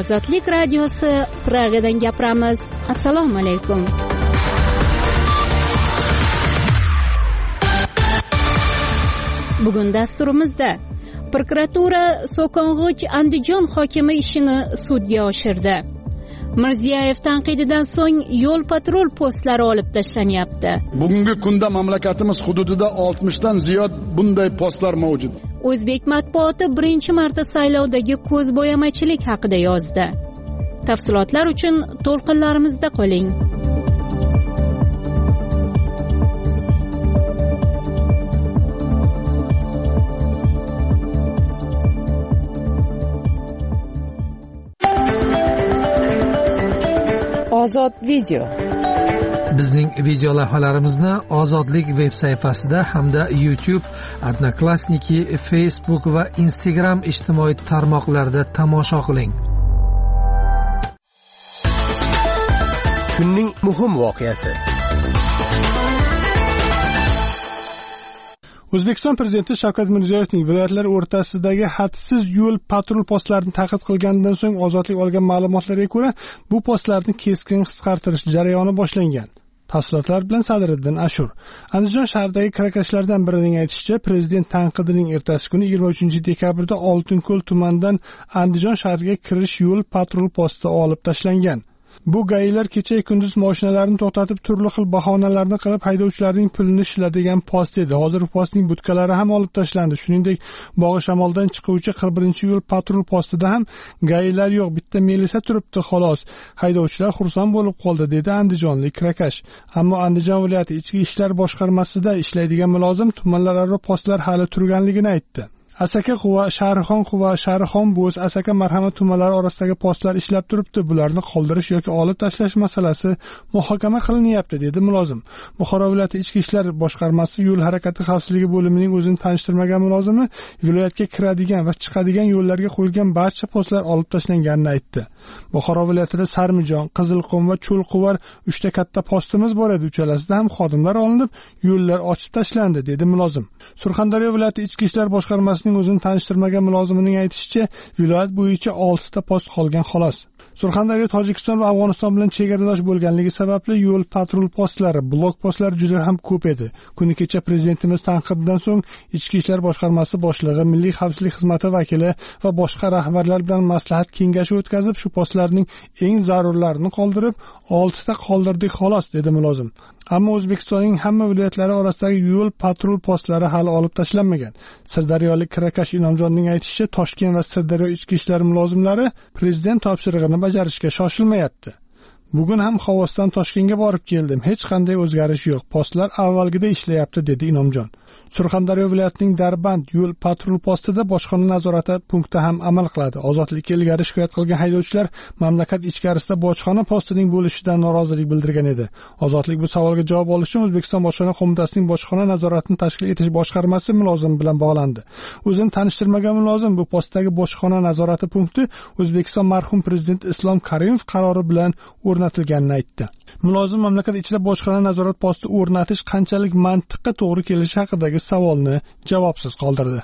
Ozodlik radiosi Pragadan gapiramiz. Assalomu alaykum. Bugun dasturimizda prokuratura So'kong'ich Andijon hokimi ishini sudga oshirdi. Mirziyoyev tanqididan so'ng yo'l patrul postlari olib tashlanyapti. Bugungi kunda mamlakatimiz hududida 60 dan ziyod bunday postlar mavjud. O'zbek matbuoti birinchi marta saylovdagi ko'zbo'yamachilik haqida yozdi. Tafsilotlar uchun to'lqinlarimizda qoling. Ozod video. Bizning video lavhalarimizni Ozodlik veb sayfasida hamda YouTube, Odnoklassniki, Facebook va Instagram ijtimoiy tarmoqlarida tomosha qiling. Kunning muhim voqeasi. O'zbekiston prezidenti Shavkat Mirziyoyevning viloyatlar o'rtasidagi hadsiz yo'l patrul postlarini ta'qib qilganidan so'ng ozodlik olgan ma'lumotlarga ko'ra, bu postlarni keskin qisqartirish jarayoni boshlangan. Tafsilotlar bilan Sadriddin Ashur. Andijon shahridagi kirakashlardan birining aytishicha, prezident tanqidining ertasi kuni 23-dekabrda Oltinko'l tumanidan Andijon shahriga kirish yo'l patrul posti olib tashlangan. Bu gaylar kecha kunduz mashinalarni to'xtatib, turli xil bahonalarni qilib haydovchilarning pulini ishlatadigan post edi. Hozir postning budkalari ham olib tashlandi. Shuningdek, Bog'i Shamoldan chiquvchi 41-yo'l patrul postida ham gaylar yo'q, bitta melisa turibdi xolos. Haydovchilar xursand bo'lib qoldi, dedi andijonlik kirakash. Ammo Andijon viloyati ichki ishlar boshqarmasida ishlaydigan mulozim tumanlararo postlar hali turganligini aytdi. Asaka Quva, Sharixon Bo'z, Asaka Marhamat tumanlari orasidagi postlar ishlab turibdi. Bularni qoldirish yoki olib tashlash masalasi muhokama qilinyapti, dedi mulozim. Buxoro viloyati ichki ishlar boshqarmasi yo'l harakati xavfsizligi bo'limining o'zini tanishtirmagan mulozimi viloyatga kiradigan va chiqadigan yo'llarga qo'yilgan barcha postlar olib tashlanganini aytdi. Buxoro viloyatida Sarmijon, Qizilqum va Cho'lquvar 3 ta katta postimiz bor edi. Uchalasida ham xodimlar olinib, yo'llar ochib tashlandi, dedi mulozim. Surxondaryo viloyati ichki ishlar boshqarmasining o'zini tanishtirmagan mulozimining aytishicha, viloyat bo'yicha 6 ta post qolgan xolos. Surxondaryo Tojikiston va Afg'oniston bilan chegaradosh bo'lganligi sababli yo'l patrul postlari, blok postlari juda ham ko'p edi. Kuni kecha prezidentimiz tanqididan so'ng Ichki ishlar boshqarmasi boshlig'i, Milliy xavfsizlik xizmati vakili va boshqa rahbarlar bilan maslahat kengashi o'tkazib, shu postlarning eng zarurlarini qoldirib, 6 ta qoldirdik xolos, dedi mulozim. Ammo O'zbekistonning hamma viloyatlari orasidagi yo'l patrul postlari hali olib tashlanmagan. Sirdaryolik kirakash Inomjonning aytishicha, Toshkent va Sirdaryo ichki ishlar mulozimlari prezident topshirig'ini bajarishga shoshilmayapti. Bugun ham Xovosdan Toshkentga borib keldim. Hech qanday o'zgarish yo'q. Postlar avvalgidek ishlayapti, dedi Inomjon. Surxondaryo viloyatining Darband yo'l patrul postida bojxona nazorati punkti ham amal qiladi. Ozodlikka ilgari shikoyat qilgan haydovchilar mamlakat ichkarisida bojxona postining bo'lishidan norozilik bildirgan edi. Ozodlik bu savolga javob olish uchun O'zbekiston bojxona qo'mitasining bojxona nazoratini tashkil etish boshqarmasi mulozimi bilan bog'landi. O'zini tanishtirmagan mulozim bu postdagi bojxona nazorati punkti O'zbekiston marhum prezident Islom Karimov qarori bilan o'rnatilganini aytdi. Mulozim mamlakat ichida bojxona nazorat posti o'rnatish qanchalik mantiqqa to'g'ri kelishi haqidagi savolni javobsiz qoldirdi.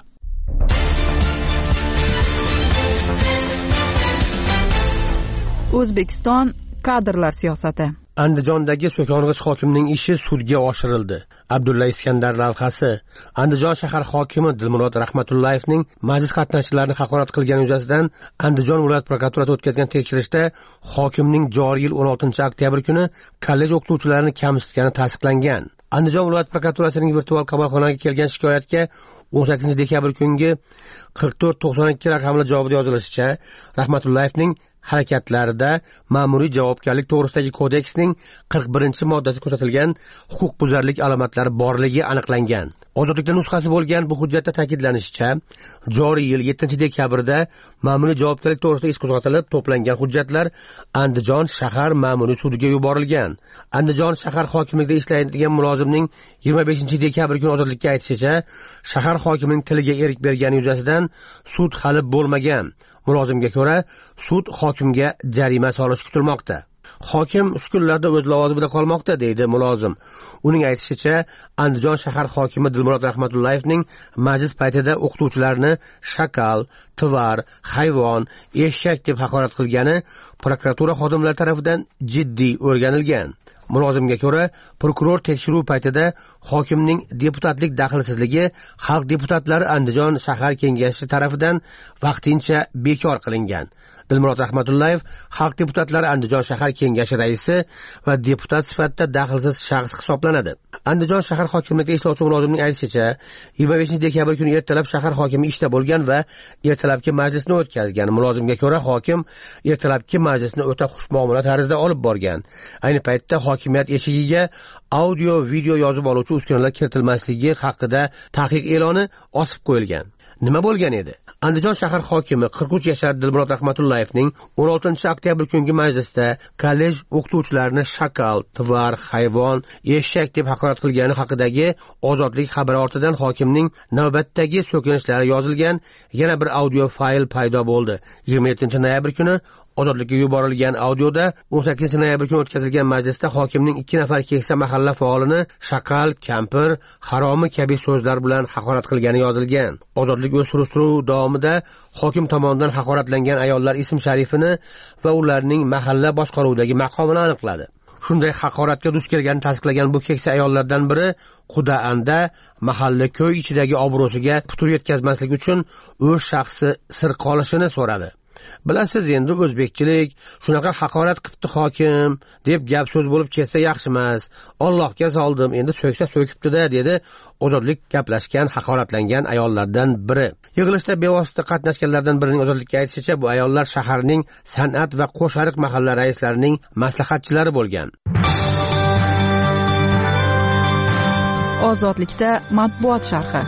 O'zbekiston kadrlar siyosati. Andijondagi So'kong'ich hokimning ishi sudga oshirildi. Abdulla Iskandar lavhasi. Andijon shahar hokimi Dilmurod Rahmatullayevning majlis qatnashchilarini haqorat qilgani yuzasidan Andijon viloyat prokuraturasi o'tkazgan tekshirishda hokimning joriy yil 16-oktyabr kuni kollej o'qituvchilarini kamsitgani tasdiqlangan. Andijon viloyat prokuraturasining virtual qamoqxonaga kelgan shikoyatga 18-dekabr kungi 4492 raqamli javobda yozilishicha, Rahmatullayevning harakatlarida ma'muriy javobgarlik to'g'risidagi kodeksning 41-moddasi ko'rsatilgan huquqbuzarlik alomatlari borligi aniqlangan. Ozodlikda nusxasi bo'lgan bu hujjatda ta'kidlanishicha, joriy yil 7-dekabrda ma'muriy javobgarlik to'g'risida ish qo'zg'atilib, to'plangan hujjatlar Andijon shahar ma'muriy sudiga yuborilgan. Andijon shahar hokimligida ishlaydigan mulozimning 25-dekabr kuni ozodlikka aytishicha, shahar hokimining tiliga erik bergani yuzasidan sud hali bo'lmagan. Mulozimga ko'ra, sud hokimga jarima solishi kutilmoqda. Hokim shu kunlarda o'z lavozimida qolmoqda, deydi mulozim. Uning aytishicha, Andijon shahar hokimi Dilmurod Rahmatullayevning majlis paytida o'qituvchilarni shakal, tvar, hayvon, eshak deb haqorat qilgani prokuratura xodimlari tomonidan jiddiy o'rganilgan. Mulozimga ko'ra, prokuror tekshiruv paytida hokimning deputatlik daxlsizligi xalq deputatlari Andijon shahar kengashi tomonidan vaqtincha bekor qilingan. Dilmurod Rahmatullayev xalq deputatlari Andijon shahar kengashi raisi va deputat sifatida daxlsiz shaxs hisoblanadi. Andijon shahar hokimiyati ishlovchi mulozimning aytishicha, 25 dekabr kuni ertalab shahar hokimi ishda bo'lgan va ertalabki majlisni o'tkazgan. Mulozimga ko'ra, hokim ertalabki majlisni o'ta xushmuomala tarzda olib borgan. Ayni paytda hokimiyat eshigiga audio, video yozib oluvchi uskunalar kiritilmasligi haqida taqiq e'loni osib qo'yilgan. Nima bo'lgan edi? Andijon shahar hokimi 43 yashar Dilmurod Rahmatullayevning 16 oktyabr kungi majlisda kollej o'qituvchilarini shakal, tvar, hayvon, eshak deb haqorat qilgani haqidagi Ozodlik xabari ortidan hokimning navbatdagi so'kinishlari yozilgan yana bir audio fayl paydo bo'ldi. 27 noyabr kuni Ozodlikka yuborilgan audioda 18 noyabr kuni o'tkazilgan majlisda hokimning 2 nafar keksa mahalla faolini shakal, kampir, haromi kabi so'zlar bilan haqorat qilgani yozilgan. Ozodlik o'z surishtiruv davomida hokim tomonidan haqoratlangan ayollar ism-sharifini va ularning mahalla boshqaruvidagi maqomini aniqladi. Shunday haqoratga duch kelganini tasdiqlagan bu keksa ayollardan biri Qudaanda mahalla ko'y ichidagi obro'siga putur yetkazmaslik uchun o'z shaxsi sir qolishini so'radi. Bilasiz, endi o'zbekchilik shunaqa haqorat qilibdi hokim deb gap so'z bo'lib ketsa yaxshi emas. Allohga soldim, endi so'ksa so'kibdi-da, dedi Ozodlik gaplashgan haqoratlangan ayollardan biri. Yig'ilishda bevosita qatnashganlardan birining Ozodlikka aytishicha, bu ayollar shaharning san'at va qo'shariq mahalla raislarining maslahatchilari bo'lgan. Ozodlikda matbuot sharhi.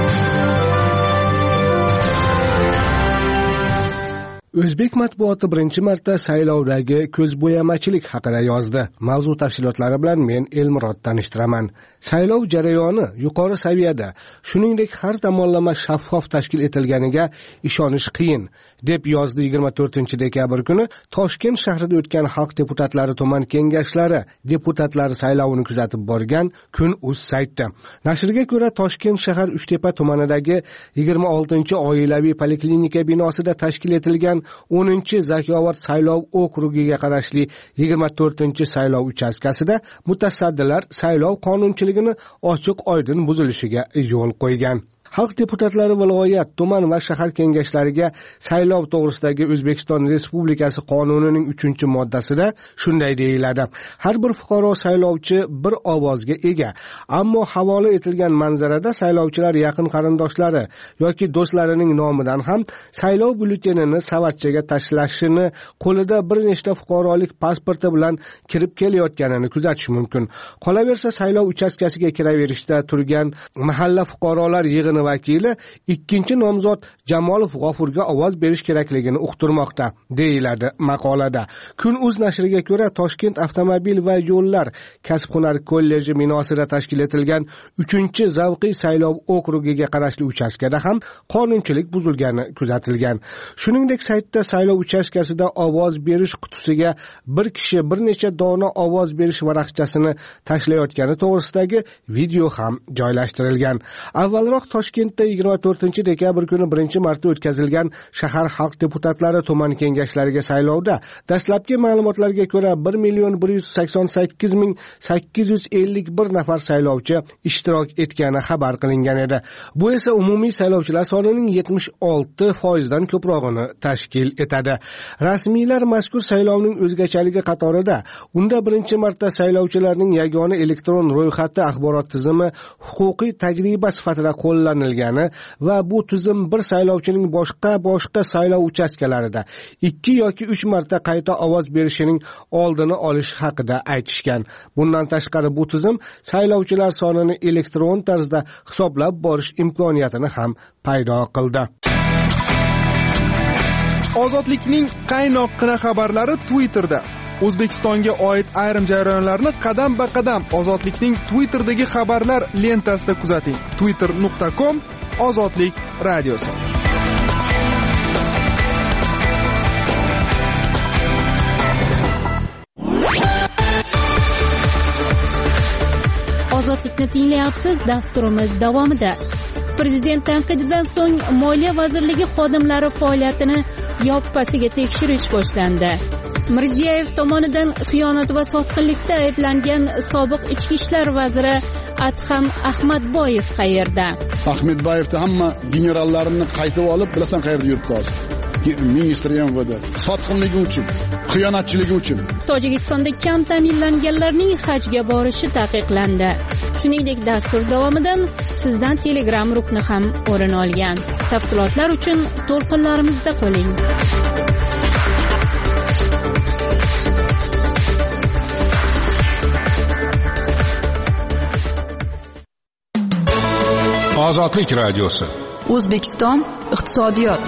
O'zbek matbuoti birinchi marta saylovdagi ko'zbo'yamachilik haqida yozdi. Mavzu tafsilotlari bilan men Elmurod tanishtiraman. Saylov jarayoni yuqori saviyada, shuningdek har tomonlama shaffof tashkil etilganiga ishonish qiyin, deb yozdi 24 dekabr kuni Toshkent shahrida o'tgan xalq deputatlari tuman kengashlari deputatlari saylovini kuzatib borgan Kun.uz sayti. Nashrga ko'ra, Toshkent shahar Uchtepa tumanidagi 26-oilaviy poliklinika binosida tashkil etilgan 10-Zakovat saylov okrugiga qarashli 24-saylov uchastkasida mutasaddilar saylov qonunchiligini ochiq-oydin buzilishiga yo'l qo'ygan. Xalq deputatlari viloyat, tuman va shahar kengashlariga saylov to'g'risidagi O'zbekiston Respublikasi qonunining 3-moddasida shunday deyiladi: har bir fuqaro saylovchi bir ovozga ega, ammo havola etilgan manzarada saylovchilar yaqin qarindoshlari yoki do'stlarining nomidan ham saylov byulletenini savatchaga tashlashini, qo'lida bir nechta fuqarolik pasporti bilan kirib kelayotganini kuzatish mumkin. Qolaversa, saylov uchastkasiga kiraverishda turgan mahalla fuqarolar yig'ini vakili 2-nomzod Jamolov G'ofurga ovoz berish kerakligini uqtirmoqda, deyiladi maqolada. Kun.uz nashriga ko'ra, Toshkent avtomobil va yo'llar kasb-hunar kolleji binosida tashkil etilgan 3-zavqiy saylov okrugiga qarashli uchastkada ham qonunchilik buzilgani kuzatilgan. Shuningdek, saytda saylov uchastkasida ovoz berish qutisiga bir kishi bir necha dona ovoz berish varaqchasini tashlayotgani to'g'risidagi video ham joylashtirilgan. Avvalroq Toshkentda 24 dekabr kuni birinchi marta o'tkazilgan shahar xalq deputatlari tuman kengashlariga saylovda dastlabki ma'lumotlarga ko'ra 1,188,851 nafar saylovchi ishtirok etgani xabar qilingan edi. Bu esa umumiy saylovchilar sonining 76% dan ko'prog'ini tashkil etadi. Rasmiylar mazkur saylovning o'zgachaligi qatorida unda birinchi marta saylovchilarning yagona elektron ro'yxati axborot tizimi huquqiy tajriba sifatida qo'llanilgani va bu tizim bir saylovchining boshqa saylov uchastkalarida 2 yoki 3 marta qayta ovoz berishining oldini olish haqida aytishgan. Bundan tashqari bu tizim saylovchilar sonini elektron tarzda hisoblab borish imkoniyatini ham paydo qildi. Ozodlikning qaynoq-qina xabarlari Twitterda. O'zbekistonga oid ayrim jarayonlarni qadam-ba-qadam Ozodlikning Twitter'dagi xabarlar lentasida kuzating. twitter.com/Ozodlik radiosi. ozodlikni tinglayapsiz. Dasturimiz davomida prezident tanqididan so'ng Moliya vazirligi xodimlari faoliyatini yoppasiga tekshirish boshlandi. Mirziyoyev tomonidan xiyonat va sotqinlikda ayblangan sobiq ichki ishlar vaziri Adham Ahmadboyev qayerda? Ahmadboyevni hamma generallarini qaytib olib, bilasan qayerda yuribdi hozir? Ministr MVD sotqinligi uchun, xiyonatchiligi uchun. Tojikistonda kam ta'minlanganlarning hajga borishi taqiqlandi. Shuningdek, dastur davomidan sizdan Telegram rukni ham o'rin olgan. Tafsilotlar uchun to'lqinlarimizda qoling. Ozodlik radiosi. O'zbekiston iqtisodiyot.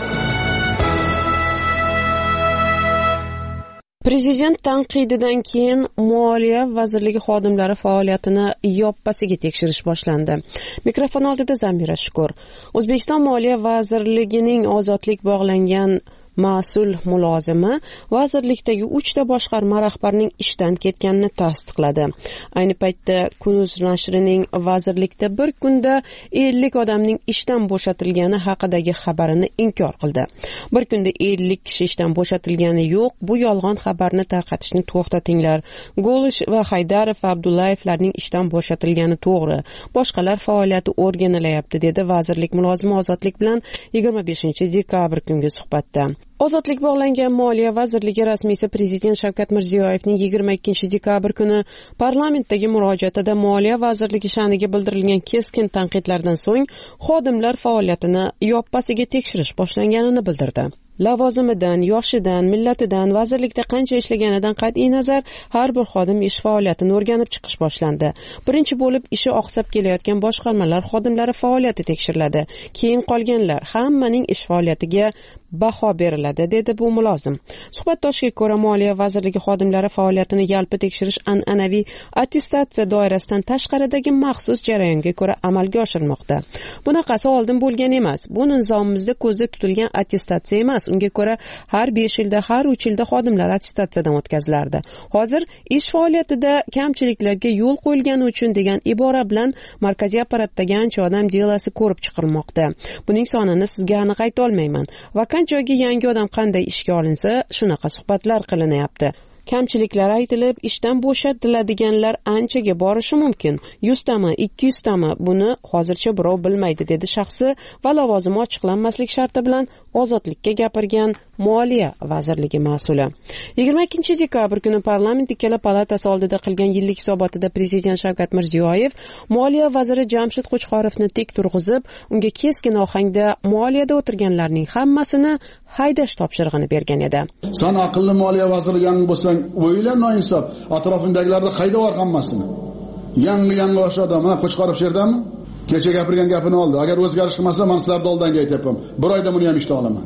Prezident tanqididan keyin Moliya vazirligi xodimlari faoliyatini yoppasiga tekshirish boshlandi. Mikrofon oldida Zamira Shukur. O'zbekiston Moliya vazirligining ozodlik bog'langan mas'ul mulozimi vazirlikdagi 3 ta boshqarma rahbarining ishdan ketganini tasdiqladi. Ayni paytda Kunuz nashrining vazirlikda bir kunda 50 odamning ishdan bo'shatilgani haqidagi xabarini inkor qildi. Bir kunda 50 kishi ishdan bo'shatilgani yo'q, bu yolg'on xabarni tarqatishni to'xtatinglar. Golish va Haydarov va Abdullayevlarning ishdan bo'shatilgani to'g'ri. Boshqalar faoliyati o'rganilyapti, dedi vazirlik mulozimi Ozodlik bilan 25-dekabr kungi suhbatda. Ozodlik bog'langan Moliya vazirligi rasmiysi prezident Shavkat Mirziyoyevning 22-dekabr kuni parlamentdagi murojaatida Moliya vazirligi sha'niga bildirilgan keskin tanqidlardan so'ng xodimlar faoliyatini yoppasiga tekshirish boshlanganini bildirdi. Lavozimidan, yoshidan, millatidan, vazirlikda qancha ishlaganidan qat'iy nazar har bir xodim ish faoliyatini o'rganib chiqish boshlandi. Birinchi bo'lib ishi oqsab kelayotgan boshqarmalar xodimlari faoliyati tekshiriladi. Keyin qolganlar, hammaning ish faoliyatiga baho beriladi, dedi bu mulozim. Suhbatdoshiga ko'ra, Moliya vazirligi xodimlari faoliyatini yalpi tekshirish an'anaviy attestatsiya doirasidan tashqaridagi maxsus jarayonga ko'ra amalga oshirilmoqda. Bunaqasi oldin bo'lgan emas. Bu nizomimizda ko'zda tutilgan attestatsiya emas. Unga ko'ra har 5 yilda, har 3 yilda xodimlar attestatsiyadan o'tkazilardi. Hozir ish faoliyatida kamchiliklarga yo'l qo'yilgani uchun degan ibora bilan markaziy apparatdagi ancha odam delasi ko'rib chiqilmoqda. Buning sonini sizga aniq ayta olmayman. Vaqt joyga yangi odam qanday ishga olinsa, shunaqa suhbatlar qilinyapti. Kamchiliklar aytilib, ishdan bo'shatiladiganlar anchaga borishi mumkin. 100 tami, 200 tami, buni hozircha birov bilmaydi, dedi shaxsi va lavozimi ochiqlanmaslik sharti bilan ozodlikka gapirgan Moliya vazirligi mas'uli. 22-dekabr kuni parlament ikkala palatasi oldida qilgan yillik hisobotida prezident Shavkat Mirziyoyev Moliya vaziri Jamshid Qo'chqorovni tik turg'izib, unga keskin ohangda moliyada o'tirganlarning hammasini haydash topshirig'ini bergan edi. Sen aqlli moliya vaziri yangi bo'lsang, o'yla noinsof, atrofindagilarni hayda var hammasini. Yangi o'sha odam, mana Qo'chqorov sherdami? Kecha gapirgan gapini oldi. Agar o'zgarish qilmasa, men sizlarga oldinga aytayapman. Bir oyda buni ham ishdan olaman.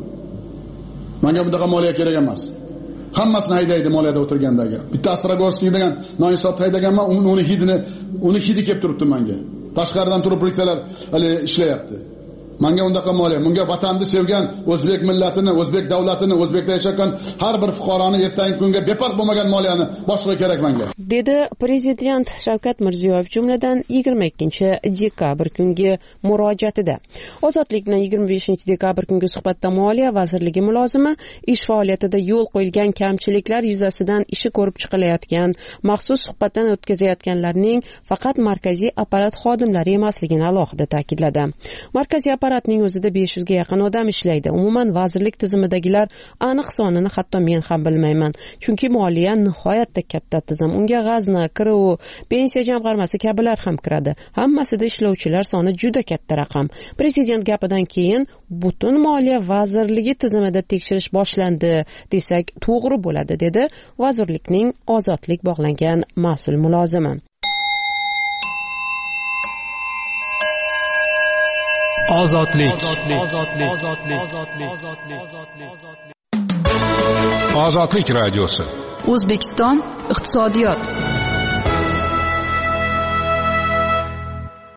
Menga bunaqa moliya kerak emas. Hammasini haydaydi moliyada o'tirgandagi. Bitta Astrogorskiy degan noinsof haydaganman, uni hidi kelib turibdi menga. Tashqaridan turib biriktalar hali ishlayapti. Menga undaqa moliya, bunga vatanni sevgan, o'zbek millatini, o'zbek davlatini, o'zbekda yashagan har bir fuqaroni ertangi kunga befarq bo'lmagan moliyani boshlig'i kerak menga, dedi prezident Shavkat Mirziyoyev jumladan 22-dekabr kungi murojaatida. Ozodlik bilan 25-dekabr kungi suhbatda Moliya vazirligi mulozimi ish faoliyatida yo'l qo'yilgan kamchiliklar yuzasidan ishi ko'rib chiqilayotgan, maxsus suhbatdan o'tkazayotganlarning faqat markaziy apparat xodimlari emasligini alohida ta'kidladi. Markaziy apparatning o'zida 500 ga yaqin odam ishlaydi. Umuman vazirlik tizimidagilar aniq sonini hatto men ham bilmayman. Chunki moliya nihoyatda katta tizim. Unga g'azna, kirov, pensiya jamg'armasi kabilar ham kiradi. Hammasida ishlovchilar soni juda katta raqam. Prezident gapidan keyin butun moliya vazirligi tizimida tekshirish boshlandi desak to'g'ri bo'ladi, dedi vazirlikning ozodlik bog'langan mas'ul mulozimi. Ozodlik radiosi. O'zbekiston iqtisodiyot.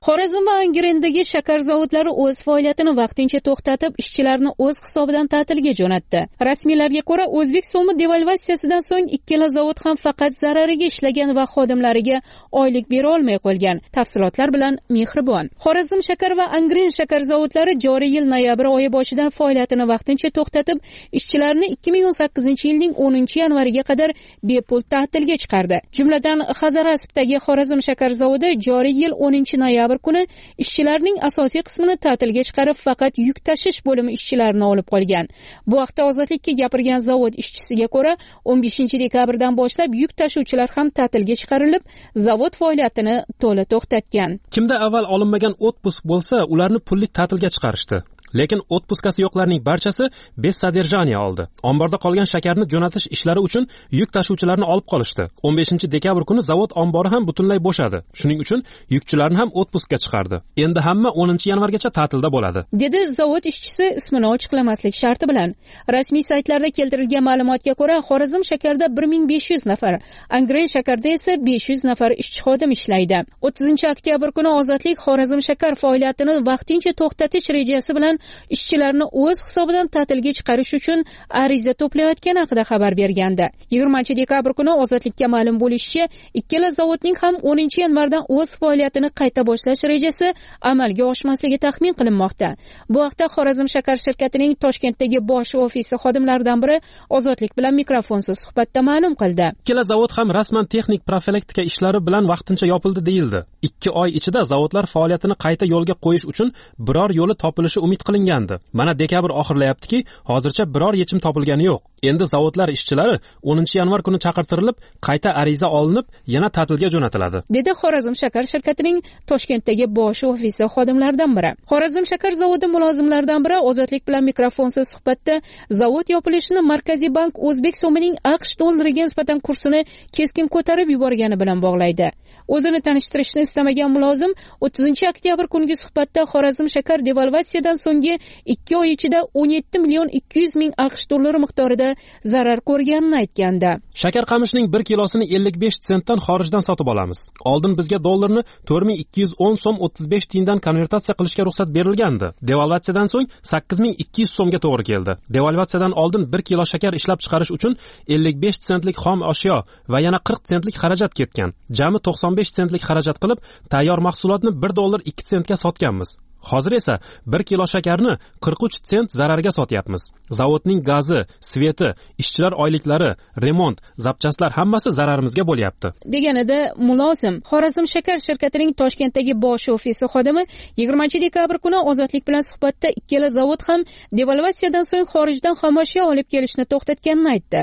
Xorazm va Angrendagi shakar zavodlari o'z faoliyatini vaqtincha to'xtatib, ishchilarni o'z hisobidan ta'tilga jo'natdi. Rasmiylarga ko'ra, o'zbek so'mi devalvatsiyasidan so'ng ikkala zavod ham faqat zarariga ishlagan va xodimlariga oylik bera olmay qolgan. Tafsilotlar bilan Mehribon. Xorazm shakar va Angren shakar zavodlari joriy yil noyabr oyi boshidan faoliyatini vaqtincha to'xtatib, ishchilarni 2018-yilning 10-yanvariga qadar bepul ta'tilga chiqardi. Jumladan, Hazarasibdagi Xorazm shakar zavodi joriy yil 10-noyabr kuni ishchilarning asosiy qismini ta'tilga chiqarib, faqat yuk tashish bo'limi ishchilarini olib qolgan. Bu vaqtda Ozodlikka gapirgan zavod ishchisiga ko'ra, 15-dekabrdan boshlab yuk tashuvchilar ham ta'tilga chiqarilib, zavod faoliyatini to'la to'xtatgan. Kimda avval olinmagan отпуск bo'lsa, ularni pullik ta'tilga chiqarishdi. Lekin отпускasi yo'qlarning barchasi без содержания oldi. Omborda qolgan shakarni jo'natish ishlari uchun yuk tashuvchilarni olib qolishdi. 15-dekabr kuni zavod ombori ham butunlay bo'shadi. Shuning uchun yukchilarni ham отпускка chiqardi. Endi hamma 10-yanvargacha ta'tilda bo'ladi, dedi zavod ishchisi ismini ochiqlamaslik sharti bilan. Rasmiy saytlarda keltirilgan ma'lumotga ko'ra, Xorazm shakarda 1500 nafar, Angren shakarda esa 500 nafar ishchi xodim ishlaydi. 30-oktyabr kuni Ozodlik Xorazm shakar faoliyatini vaqtincha to'xtatish rejasi bilan ishchilarni o'z hisobidan ta'tilga chiqarish uchun ariza to'playotgani haqida xabar bergandi. 20-dekabr kuni Ozodlikka ma'lum bo'lishicha, ikkala zavodning ham 10-yanvardan o'z faoliyatini qayta boshlash rejasi amalga oshmasligi taxmin qilinmoqda. Bu haqda Xorazm shakar shirkatining Toshkentdagi bosh ofisi xodimlaridan biri Ozodlik bilan mikrofonsiz suhbatda ma'lum qildi. Ikkala zavod ham rasman texnik profilaktika ishlari bilan vaqtincha yopildi deyildi. 2 oy ichida zavodlar faoliyatini qayta yo'lga qo'yish uchun biror yo'li topilishi umid qilingandi. Mana dekabr oxirlayaptiki, hozircha biror yechim topilgani yo'q. Endi zavodlar ishchilari 10-yanvar kuni chaqirtirilib, qayta ariza olinib, yana ta'tilga jo'natiladi, dedi Xorazm shakar shirkatining Toshkentdagi bosh ofisi xodimlaridan biri. Xorazm shakar zavodi mulozimlaridan biri Ozodlik bilan mikrofonsiz suhbatda zavod yopilishini Markaziy bank o'zbek so'mining AQSh dollariga nisbatan kursini keskin ko'tarib yuborgani bilan bog'laydi. O'zini tanishtirishni istamagan mulozim 30-oktyabr kungi suhbatda Xorazm shakar devalvatsiyadan so'nggi 2 oy ichida 17 million 200 ming AQSh dollari miqdorida zarar ko'rganini aytgandi. Shakar qamishning 1 kilosini 55 sentdan xorijdan sotib olamiz. Oldin bizga dollarni 4210 so'm 35 tiyindan konvertatsiya qilishga ruxsat berilgandi. Devalvatsiyadan so'ng 8200 so'mga to'g'ri keldi. Devalvatsiyadan oldin 1 kilo shakar ishlab chiqarish uchun 55 sentlik xom ashyo va yana 40 sentlik xarajat ketgan. Jami 95 sentlik xarajat qilib, tayyor mahsulotni 1 dollar 2 sentga sotganmiz. Hozir esa 1 kilo shakarni 43 sent zararga sotyapmiz. Zavodning gazi, sveti, ishchilar oyliklari, remont, zapchastlar hammasi zararimizga bo'lyapti, deganida mulozim. Xorazm shakar shirkatining Toshkentdagi bosh ofisi xodimi 20-dekabr kuni Ozodlik bilan suhbatda ikkala zavod ham devalvatsiyadan so'ng xorijdan xomashyo olib kelishni to'xtatganini aytdi.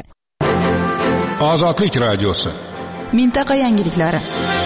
Ozodlik radiosi. Mintaqa yangiliklari.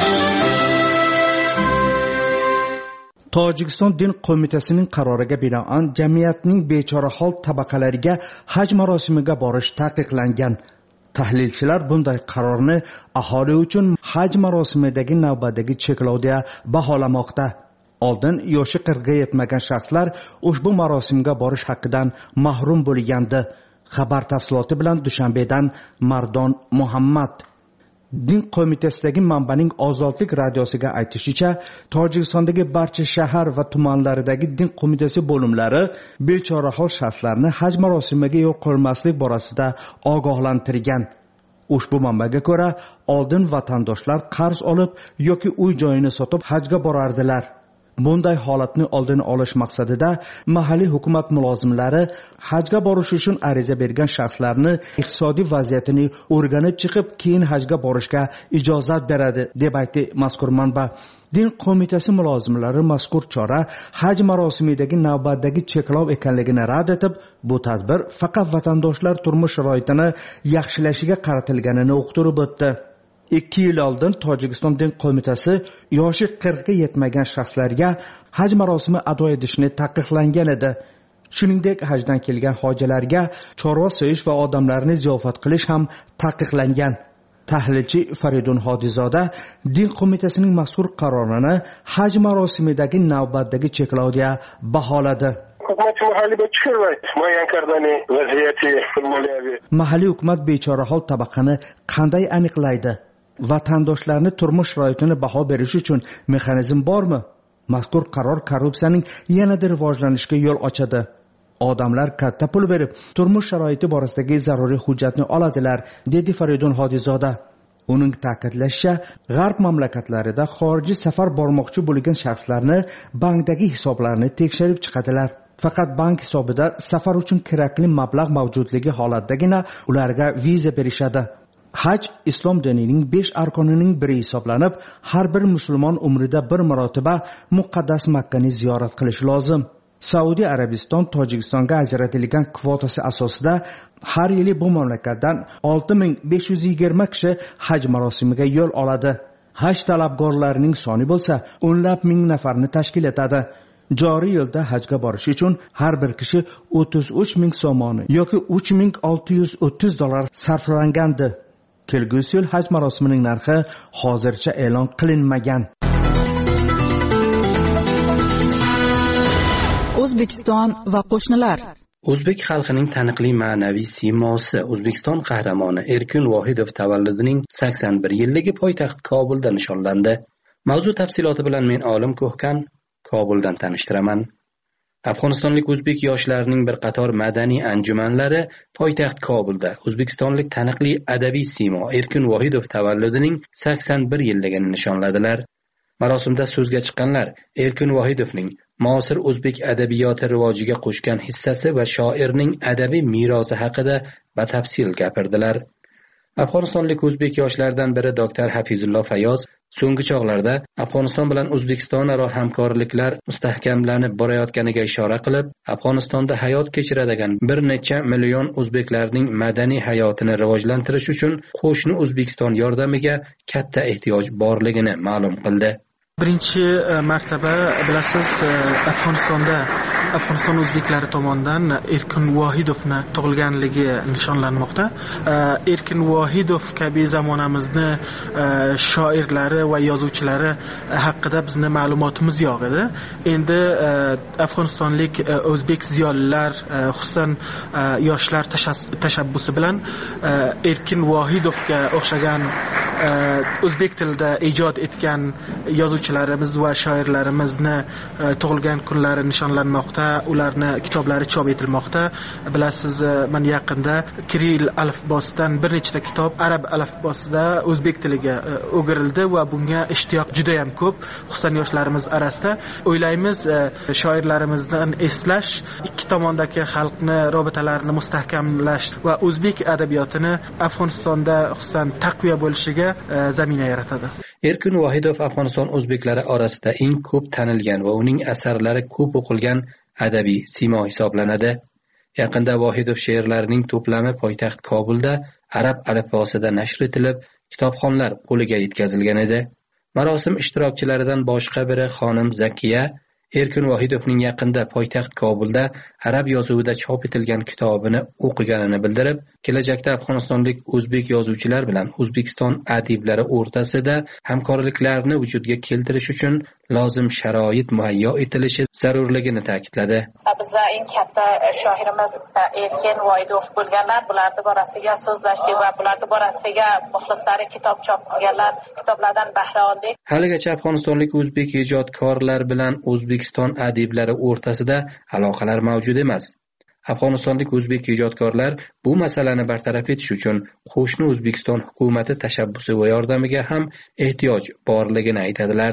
Tojikiston din qo'mitasining qaroriga binoan jamiyatning bechorahol tabaqalariga haj marosimiga borish taqiqlangan. Tahlilchilar bunday qarorni aholi uchun haj marosimidagi navbatdagi cheklov deya baholamoqda. Oldin yoshi 40 ga yetmagan shaxslar ushbu marosimga borish haqqidan mahrum bo'lgandi. Xabar tafsiloti bilan Dushanbedan Mardon Muhammad. Din qo'mitasidagi manbaning Ozodlik radiosiga aytishicha, Tojikistondagi barcha shahar va tumanlaridagi din qo'mitasi bo'limlari bechorahol shaxslarni haj marosimiga yo'l qo'ymaslik borasida ogohlantirgan. Ushbu manbaga ko'ra, oldin vatandoshlar qarz olib yoki uy joyini sotib hajga borardilar. Bunday holatni oldini olish maqsadida mahalliy hukumat mulozimlari hajga borish uchun ariza bergan shaxslarni iqtisodiy vaziyatini o'rganib chiqib, keyin hajga borishga ijozat beradi, deb aytdi mazkur manba. Din qo'mitasi mulozimlari mazkur chora haj marosimidagi navbatdagi cheklov ekanligini rad etib, bu tadbir faqat vatandoshlar turmush sharoitini yaxshilashiga qaratilganini uqtirib o'tdi. 2 yil oldin Tojikiston din qo'mitasi yoshi 40 ga yetmagan shaxslarga haj marosimi ado etishni taqiqlangan edi. Shuningdek, hajdan kelgan hojilarga chorva so'yish va odamlarni ziyofat qilish ham taqiqlangan. Tahlilchi Faridun Hodizoda din qo'mitasining mazkur qarorini haj marosimidagi navbatdagi cheklov deya baholadi. Mahalliy hukumat bechorahol tabaqani qanday aniqlaydi? Vatandoshlarni turmush sharoitini baho berish uchun mexanizm bormi? Mazkur qaror korrupsiyaning yanada rivojlanishiga yo'l ochadi. Odamlar katta pul berib, turmush sharoiti borasidagi zaruriy hujjatni oladilar, dedi Faridun Hodizoda. Uning ta'kidlashicha, g'arb mamlakatlarida xorijiy safar bormoqchi bo'lgan shaxslarni bankdagi hisoblarini tekshirib chiqadilar. Faqat bank hisobida safar uchun kerakli mablag' mavjudligi holatdagina ularga viza berishadi. Haj islom dinining 5 arkonining biri hisoblanib, har bir musulmon umrida bir marotaba muqaddas Makkani ziyorat qilishi lozim. Saudiya Arabiston Tojikistonga ajratilgan kvotasi asosida har yili bu mamlakatdan 6520 kishi haj marosimiga yo'l oladi. Haj talabgorlarining soni bo'lsa, o'nlab ming nafarni tashkil etadi. Joriy yilda hajga borish uchun har bir kishi 33 ming somoni yoki $3630 sarflangandi. Kelgusi yil haj marosimining narxi hozircha e'lon qilinmagan. O'zbekiston va qo'shnilar. O'zbek xalqining taniqli ma'naviy siymosi O'zbekiston qahramoni Erkin Vohidov tavalludining 81 yilligi poytaxt Kobulda nishonlandi. Mavzu tafsiloti bilan men Olim Ko'hkan Kobuldan tanishtiraman. Afg'onistonlik o'zbek yoshlarining bir qator madaniy anjumanlari poytaxt Kobulda O'zbekistonlik taniqli adabiy siymo Erkin Vohidov tavalludining 81 yilligini nishonladilar. Marosimda so'zga chiqqanlar Erkin Vohidovning muasir o'zbek adabiyoti rivojiga qo'shgan hissasi va shoirning adabiy merosi haqida batafsil gapirdilar. Afg'onistonlik o'zbek yoshlaridan biri Dr. Hafizullo Fayoz so'nggi chog'larda Afg'oniston bilan O'zbekiston-aro hamkorliklar mustahkamlanib borayotganiga ishora qilib, Afg'onistonda hayot kechiradigan bir necha million o'zbeklarning madaniy hayotini rivojlantirish uchun qo'shni O'zbekiston yordamiga katta ehtiyoj borligini ma'lum qildi. Birinchi martaba bilasiz, Afg'oniston o'zbeklari tomonidan Erkin Vohidovni tug'ilganligi nishonlanmoqda. Erkin Vohidov kabi zamonamizni shoirlari va yozuvchilari haqida bizning ma'lumotimiz yo'q edi. Endi afg'onistonlik o'zbek ziyolilar, xususan yoshlar tashabbusi bilan Erkin Vohidovga o'xshagan o'zbek tilida ijod etgan yozuvchilarimiz va shoirlarimizni tug'ilgan kunlari nishonlanmoqda, ularni kitoblari chop etilmoqda. Bilasiz, men yaqinda Kirill alifbosidan bir nechta kitob arab alifbosida o'zbek tiliga o'girildi va bunga ishtiyoq juda ham ko'p, xususan yoshlarimiz orasida. O'ylaymiz, shoirlarimizdan eslash, ikki tomondagi xalqni robitalarini mustahkamlash va o'zbek adabiyotini Afg'onistonda xususan taqviya bo'lishiga zamina yaratadi. Erkin Vohidov Afg'oniston o'zbeklari orasida eng ko'p tanilgan va uning asarlari ko'p o'qilgan adabiy siymo hisoblanadi. Yaqinda Vohidov she'rlarining to'plami poytaxt Kobulda arab alifbosida nashr etilib, kitobxonlar qo'liga yetkazilgan edi. Marosim ishtirokchilaridan boshqa biri xonim Zakiya Erkin Vohidovning yaqinda poytaxt Kobulda arab yozuvida chop etilgan kitobini o'qiganini bildirib, kelajakda afg'onistonlik o'zbek yozuvchilar bilan O'zbekiston adiblari o'rtasida hamkorliklarni vujudga keltirish uchun lozim sharoit muhayyo etilishi zarurligini ta'kidladi. Bizda eng katta shoirimiz Erkin Vohidov bo'lganlar, bularning borasiga so'zlashdik va bularning borasiga muxlislari kitob chop qilganlar, kitoblardan bahra oldik. Haligacha afg'onistonlik o'zbek ijodkorlar bilan O'zbekiston adiblari o'rtasida aloqalar mavjud emas. Afg'onistonlik o'zbek ijodkorlar bu masalani bartaraf etish uchun qo'shni O'zbekiston hukumati tashabbusi va yordamiga ham ehtiyoj borligini aytadilar.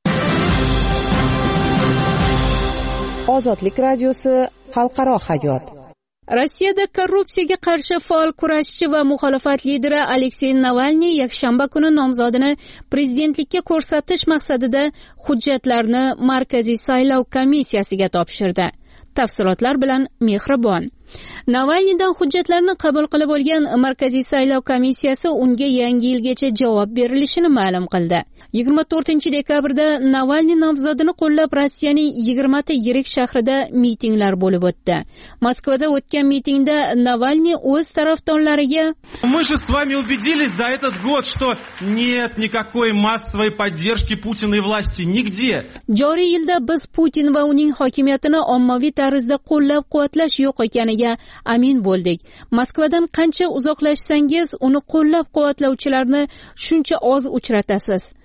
Ozodlik radiosi xalqaro hayot. Rossiyada korrupsiyaga qarshi faol kurashchi va muxolifat lideri Aleksey Navalniy yakshanba kuni nomzodini prezidentlikka ko'rsatish maqsadida hujjatlarni Markaziy saylov komissiyasiga topshirdi. Tafsilotlar bilan Mehribon. Navalniydan hujjatlarni qabul qilib olgan Markaziy saylov komissiyasi unga yangi yilgacha javob berilishini ma'lum qildi. 24-dekabrda Navalniy nomzodini qo'llab Rossiyaning 20 ta yirik shahrida mitinglar bo'lib o'tdi. Moskvada o'tgan mitingda Navalniy o'z tarafdorlariga Мы же с вами убедились за этот год, что нет никакой массовой поддержки Путина и власти нигде. Joriy yilda biz Putin va uning hokimiyatini ommaviy tarzda qo'llab-quvvatlash yo'q ekaniga amin bo'ldik. Moskvadan qancha uzoqlashsangiz, uni qo'llab-quvvatlovchilarni shuncha oz uchratasiz.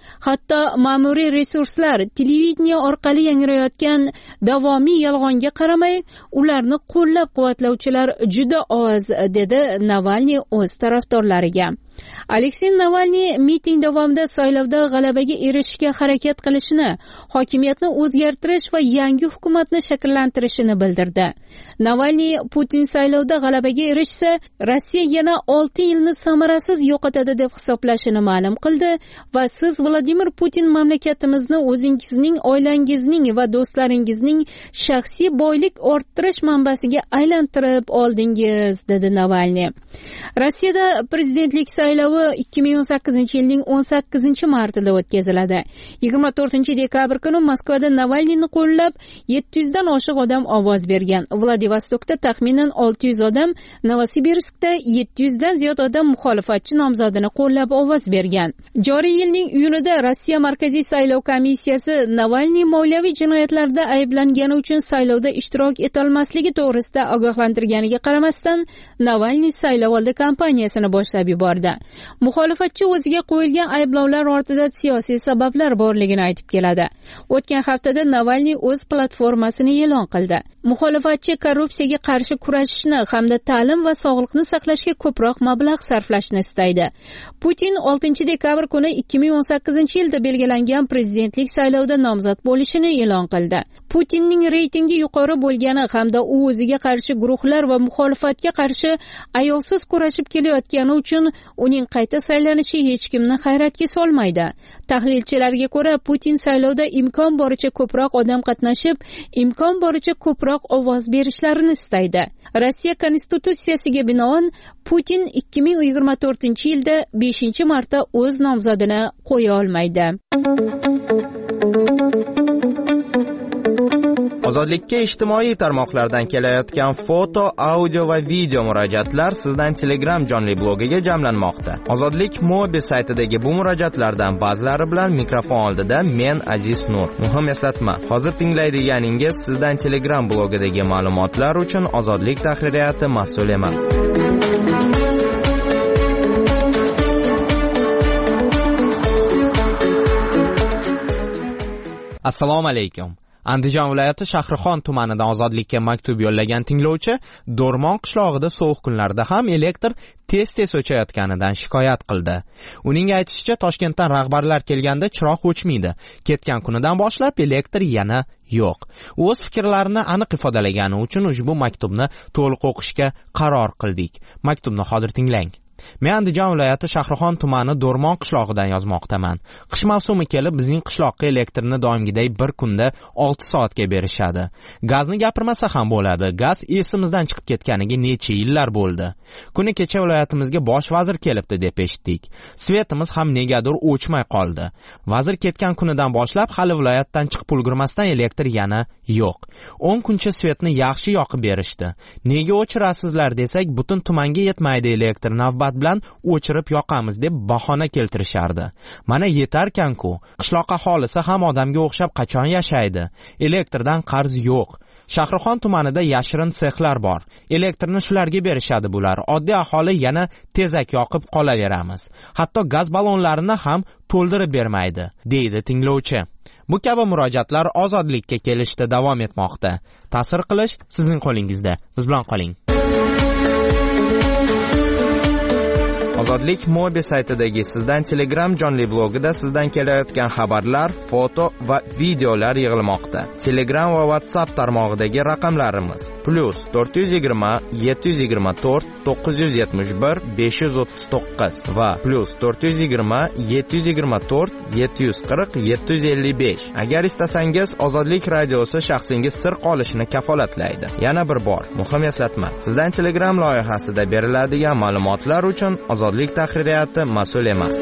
Hatto ma'muriy resurslar televideniye orqali yangrayotgan davomiy yolg'onga qaramay, ularni qo'llab-quvvatlovchilar juda oz, dedi Navalniy o'z tarafdorlariga. Aleksey Navalniy miting davomida saylovda g'alabaga erishishga harakat qilishini, hokimiyatni o'zgartirish va yangi hukumatni shakllantirishini bildirdi. Navalniy Putin saylovda g'alabaga erishsa, Rossiya yana 6 yilni samarasiz yo'qotadi deb hisoblashini ma'lum qildi va siz Vladimir Putin mamlakatimizni o'zingizning, oilangizning va do'stlaringizning shaxsiy boylik orttirish manbasiga aylantirib oldingiz, dedi Navalniy. Rossiyada prezidentlik saylovi 2018-yilning 18-martida o'tkaziladi. 24-dekabr kuni Moskvada Navalniyni qo'llab 700 dan oshiq odam ovoz bergan. Vladivostokda taxminan 600 odam, Novosibirskda 700 dan ziyod odam muxolifatchi nomzodini qo'llab ovoz bergan. Joriy yilning iyunida Rossiya Markaziy saylov komissiyasi Navalniy moliyaviy jinoyatlarda ayblangani uchun saylovda ishtirok etolmasligi to'g'risida ogohlantirganiga qaramasdan, Navalniy saylovoldi kampaniyasini boshlab yubordi. Muxolifatchi o'ziga qo'yilgan ayblovlar ortida siyosiy sabablar borligini aytib keladi. O'tgan haftada Navalniy o'z platformasini e'lon qildi. Muxolifatchi korrupsiyaga qarshi kurashishni hamda ta'lim va sog'liqni saqlashga ko'proq mablag' sarflashni istaydi. Putin 6-dekabr kuni 2018-yilda belgilangan prezidentlik saylovida nomzod bo'lishini e'lon qildi. Putinning reytingi yuqori bo'lgani hamda u o'ziga qarshi guruhlar va muxolifatga qarshi ayovsiz kurashib kelayotgani uchun uning qayta saylanishi hech kimni hayratga solmaydi. Tahlilchilarga ko'ra, Putin saylovda imkon boricha ko'proq odam qatnashib, imkon boricha ko'proq ovoz berishlarini istaydi. Rossiya konstitutsiyasiga binoan Putin 2024-yilda 5-marta o'z nomzodini qo'ya olmaydi. Ozodlikka ijtimoiy tarmoqlardan kelayotgan foto, audio va video murojaatlar sizdan Telegram jonli blogiga jamlanmoqda. Ozodlik Mobi saytidagi bu murojaatlardan ba'zilari bilan mikrofon oldida men Aziz Nur. Muhim eslatma: hozir tinglaydiganingiz sizdan Telegram blogidagi ma'lumotlar uchun Ozodlik tahririyati mas'ul emas. Assalomu alaykum. Andijon viloyati Shahrixon tumanidan Ozodlikka maktub yo'llagan tinglovchi Do'rmon qishlog'ida sovuq kunlarda ham elektr tez-tez o'chayotganidan shikoyat qildi. Uning aytishicha, Toshkentdan rahbarlar kelganda chiroq o'chmaydi. Ketgan kunidan boshlab elektr yana yo'q. O'z fikrlarini aniq ifodalagani uchun ushbu maktubni to'liq o'qishga qaror qildik. Maktubni hozir tinglang. Men Andijon viloyati Shahrixon tumani Do'rmon qishlog'idan yozmoqdaman. Qish mavsumi kelib, bizning qishloqqa elektrni doimgidek bir kunda 6 soatga berishadi. Gazni gapirmasa ham bo'ladi. Gaz esimizdan chiqib ketganiga necha yillar bo'ldi. Kuni kecha viloyatimizga bosh vazir kelibdi deb eshitdik. Svetimiz ham negadir o'chmay qoldi. Vazir ketgan kunidan boshlab hali viloyatdan chiqib ulgurmasdan elektr yana yo'q. 10 kuncha svetni yaxshi yoqib berishdi. Nega o'chirasizlar desak, butun tumanga yetmaydi elektr, navbat bilan o'chirib yoqamiz deb bahona keltirishardi. Mana yetarkan-ku, qishloq aholisi ham odamga o'xshab qachon yashaydi? Elektrdan qarz yo'q. Shahrixon tumanida yashirin sexlar bor. Elektrni shularga berishadi bular. Oddiy aholi yana tezak yoqib qolaveramiz. Hatto gaz ballonlarini ham to'ldirib bermaydi, deydi tinglovchi. Bu kabi murojaatlar ozodlikka kelishda davom etmoqda. Ta'sir qilish sizning qo'lingizda. Biz bilan qoling. Ozodlik Mobi saytidagi sizdan Telegram jonli blogida sizdan kelayotgan xabarlar, foto va videolar yig'ilmoqda. Telegram va WhatsApp tarmog'idagi raqamlarimiz +420 724 971 539 va +420 724 740 755. Agar istasangiz, Ozodlik radiosi shaxsingiz sir qolishini kafolatlaydi. Yana bir bor, muhim eslatma: sizdan Telegram loyihasida beriladigan ma'lumotlar uchun Ozodlik tahririyati mas'ul emas.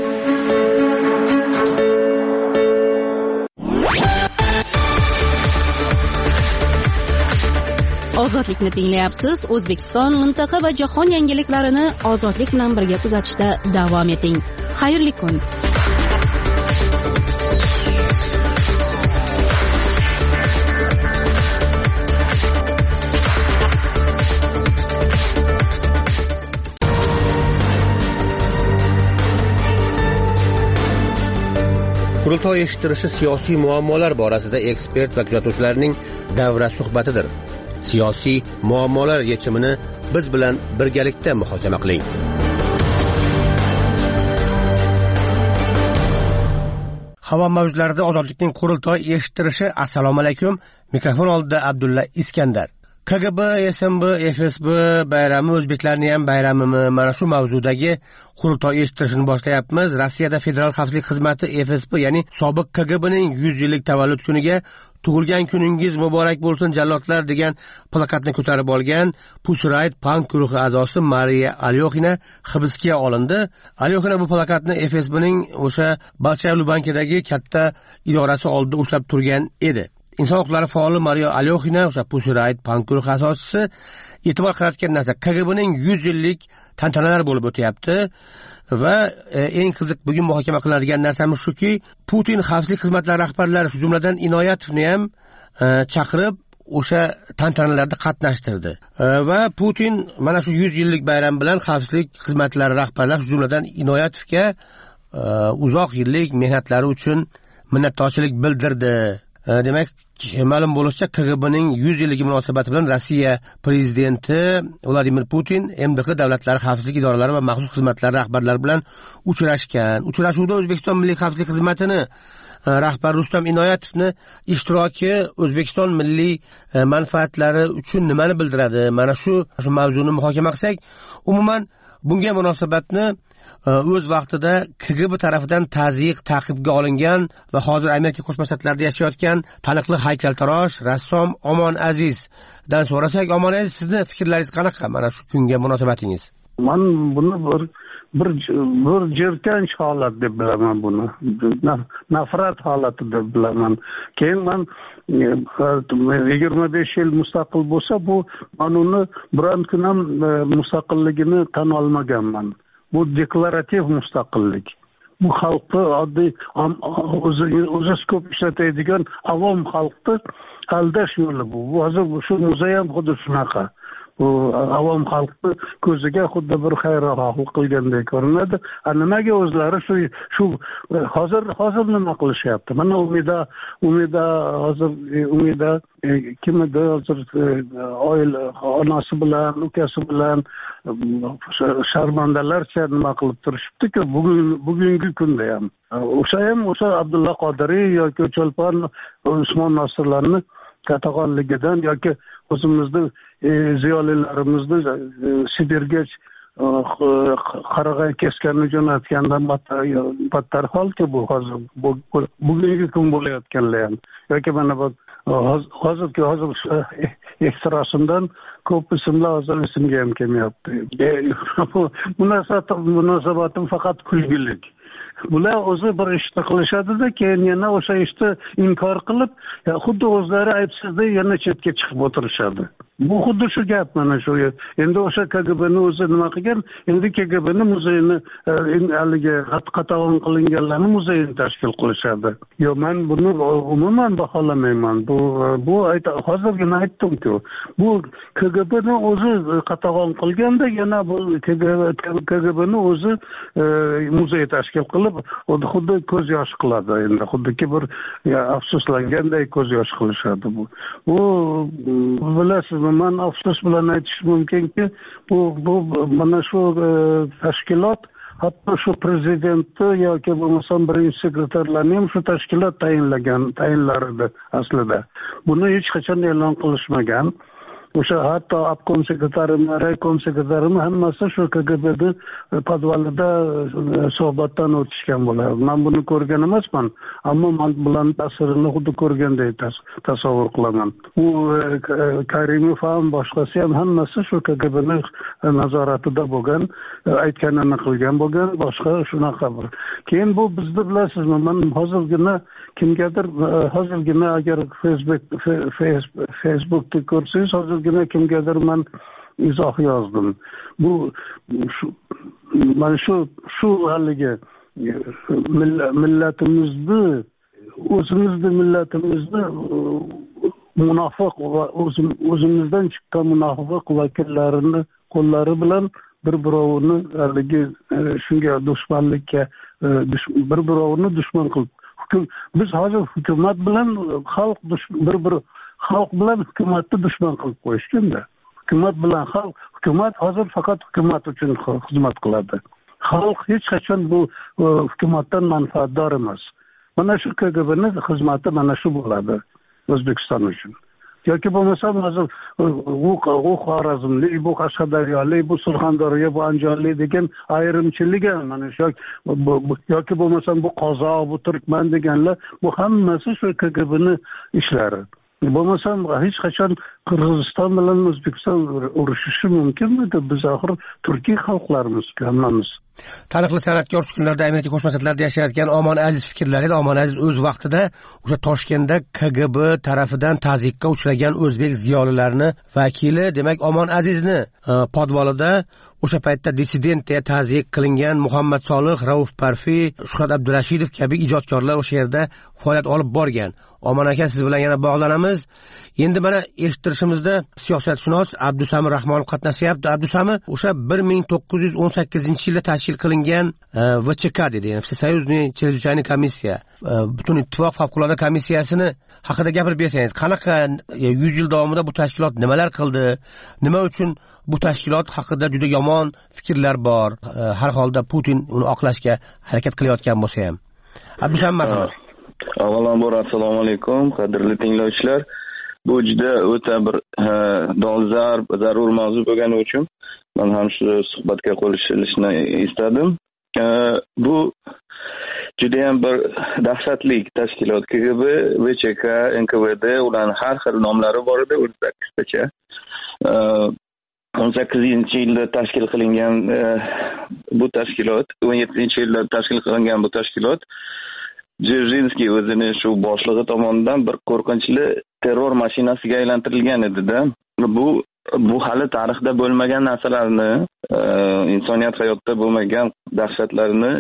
Ozodlikni tinglayapsiz. O'zbekiston, mintaqa va jahon yangiliklarini Ozodlik bilan birga kuzatishda davom eting. Xayrli kun. qurultoy eshittirishi siyosiy muammolar borasida ekspert va kuzatuvchilarning davra suhbatidir. Siyosiy muammolar yechimini biz bilan birgalikda muhokama qiling. Havo mavjlarida ozodlikning qurultoy eshittirishi. Assalomu alaykum. Mikrofon oldida Abdulla Iskandar. KGB, SMB, FSB bayrami o'zbeklarning ham bayramimi? Mana shu mavzudagi qurultoy eshittirishni boshlayapmiz. Rossiyada Federal xavfsizlik xizmati FSB, ya'ni sobiq KGBning 100 yillik tavallud kuniga tug'ilgan kuningiz muborak bo'lsin jallodlar degan plakatni ko'tarib olgan Pussy Riot punk guruhi a'zosi Mariya Alyoxina hibsga olindi. Alyoxina bu plakatni FSBning o'sha Bolshoy Lubankadagi katta idorasi oldida ushlab turgan edi. Inson huquqlari faoli Mariya Alyoxina o'sha Pussy Riot punk guruhi asoschisi e'tibor qaratgan narsa KGBning 100 yillik tantanalar bo'lib o'tyapti. Va eng qiziq bugun muhokama qilinadigan narsamiz shuki, Putin xavfsizlik xizmatlari rahbarlari, shu jumladan Inoyatovni ham chaqirib o'sha tantanalarda qatnashtirdi. Va Putin mana shu 100 yillik bayram bilan xavfsizlik xizmatlari rahbarlari, shu jumladan Inoyatovga uzoq yillik mehnatlari uchun minnatdorchilik bildirdi. Demak, ma'lum bo'lishicha, KGBning 100 yilligi munosabati bilan Rossiya prezidenti Vladimir Putin MDH davlatlari xavfsizlik idoralari va maxsus xizmatlari rahbarlari bilan uchrashgan. Uchrashuvda O'zbekiston Milliy xavfsizlik xizmatini rahbari Rustam Inoyatovni ishtiroki O'zbekiston milliy manfaatlari uchun nimani bildiradi? Mana shu mavzuni muhokama qilsak, umuman bunga munosabatni o'z vaqtida KGB tarafidan tazyiq ta'qibga olingan va hozir Amerika Qo'shma Shtatlarida yashayotgan taniqli haykaltarosh rassom Omon Azizdan so'rasak, Omon Aziz, sizni fikrlaringiz qanaqa mana shu kunga munosabatingiz? Men buni bir jirkanch holat deb bilaman buni. Nafrat holati deb bilaman. Keyin men 25 yil mustaqil bo'lsa, bu men uni biron kun ham mustaqilligini tan olmaganman. Bu deklarativ mustaqillik. Bu xalqni oddiy o'zi ko'p ishlatadigan avom xalqni aldash yo'li bu. Hozir shu muzey ham xuddi shunaqa. Bu avom xalqni ko'ziga xuddi bir xayrixohlik qilgandek ko'rinadi. Nimaga o'zlari shu hozir nima qilishyapti? Mana Umida kim edi hozir oila onasi bilan, ukasi bilan sharmandalarcha nima qilib turishibdi-ku bugungi kunda ham. O'sha Abdulla Qodiriy yoki Cho'lpon Usmon Nosirlarni qatag'onligidan yoki o'zimizni ziyolilarimizni Sibirga qarag'ay keskanni jo'natgandan battar holki bu hozir bugungi kun bo'layotganlar ham. Yoki mana bu hozir ehtirosimdan ko'p ismlar hozir esimga ham kelmayapti. Munosabatim faqat kulgilik. Bular o'zi bir ishni qilishadi-da, keyin yana o'sha ishni inkor qilib, xuddi o'zlari aybsizda yana chetga chiqib o'tirishadi. Bu xuddi shu gap mana shu. Endi o'sha KGBni o'zi nima qilgan? Endi KGBni muzeyini haligi qatag'on qilinganlarni muzeyini tashkil qilishadi. Yo'q, men buni umuman baholamayman. Bu hozirgina aytdim-ku. Bu KGBni o'zi qatag'on qilganda yana bu KGBni o'zi muzey tashkil qilib xuddi ko'z yosh qiladi. Endi xuddiki bir afsuslanganday ko'z yosh qilishadi bu. Bu bilasizmi, men afsus bilan aytish mumkinki, bu mana shu tashkilot hatto shu prezidentni yoki bo'lmasam birinchi sekretarlarni ham shu tashkilot tayinlar edi aslida. Buni hech qachon e'lon qilishmagan. O'sha hatto obkom sekretarimi, raykom sekretarimi hammasi shu KGBni podvalida suhbatdan o'tishgan bo'ladi. Men buni ko'rgan emasman, ammo men bilan ta'sirini xuddi ko'rganday tasavvur qilaman. U Karimov ham boshqasi ham hammasi shu KGBni nazoratida bo'lgan, aytganini qilgan bo'lgan, boshqa shunaqa bir. Keyin bu bizni bilasizmi, men hozirgina agar Facebookda ko'rsangiz, hozirgina kimgadir men izoh yozdim. Bu mana shu haligi millatimizni munofiq va o'zimizdan chiqqan munofiq vakillarini qo'llari bilan bir-birovini haligi shunga dushmanlikka bir-birovini dushman qilib biz hozir hukumat bilan xalq xalq bilan hukumatni dushman qilib qo'yishganda. Hukumat bilan xalq, hukumat hozir faqat hukumat uchun xizmat qiladi. Xalq hech qachon bu hukumatdan manfaatdor emas. Mana shu KGBning xizmati mana shu bo'ladi O'zbekiston uchun. Yoki bo'lmasa hozir u Xorazmlik, bu Qashqadaryolik, bu Surxondaryo, bu Andijonlik degan ayrimchilik mana shu yoki bo'lmasa bu Qozoq, bu Turkman deganlar bu hammasi shu KGBning ishlari. Bo'lmasam hech qachon Qirg'iziston bilan O'zbekiston urushishi mumkinmidi? Biz axir turkiy xalqlarmiz hammamiz. Taniqli san'atkor shu kunlarda Amerika Qo'shma Shtatlarida yashayotgan Omon Aziz fikrlari edi. Omon Aziz o'z vaqtida o'sha Toshkentda KGB tarafidan tazyiqqa uchragan o'zbek ziyolilarini vakili, demak Omon Azizni podvolida o'sha paytda dissident deya tazyiq qilingan Muhammad Solih, Rauf Parfi, Shuhrat Abdurashidov kabi ijodkorlar o'sha yerda faoliyat olib borgan. Omon aka, siz bilan yana bog'lanamiz. Endi mana eshittirishimizda siyosatshunos Abdusamir Rahmonov qatnashyapti. Abdusamir o'sha 1918-yilda tashkil qilingan VCK dedi, ya'ni Всесоюзный чрезвычайный комиссия, butun ittifoq favqulodda komissiyasini haqida gapirib bersangiz, qanaqa 100 yil davomida bu tashkilot nimalar qildi? Nima uchun bu tashkilot haqida juda yomon fikrlar bor? Har holda Putin uni oqlashga harakat qilayotgan bo'lsa ham. Abdusamir, marhamat. Avvalambor assalomu alaykum, qadrli tinglovchilar. Bu juda o'ta bir dolzarb, zarur mavzu bo'lgani uchun men ham shu suhbatga qo'shilishni istadim. Bu juda ham bir dahshatli tashkilot. KGB, VCK, NKVD, ularning har xil nomlari bor edi, 18 tacha. 18-yilda tashkil qilingan bu tashkilot, 17-yilda tashkil qilingan bu tashkilot Dzerzhinskiy o'zini shu boshlig'i tomonidan bir qo'rqinchli terror mashinasiga aylantirilgan edi-da. Bu hali tarixda bo'lmagan narsalarni, insoniyat hayotida bo'lmagan dahshatlarni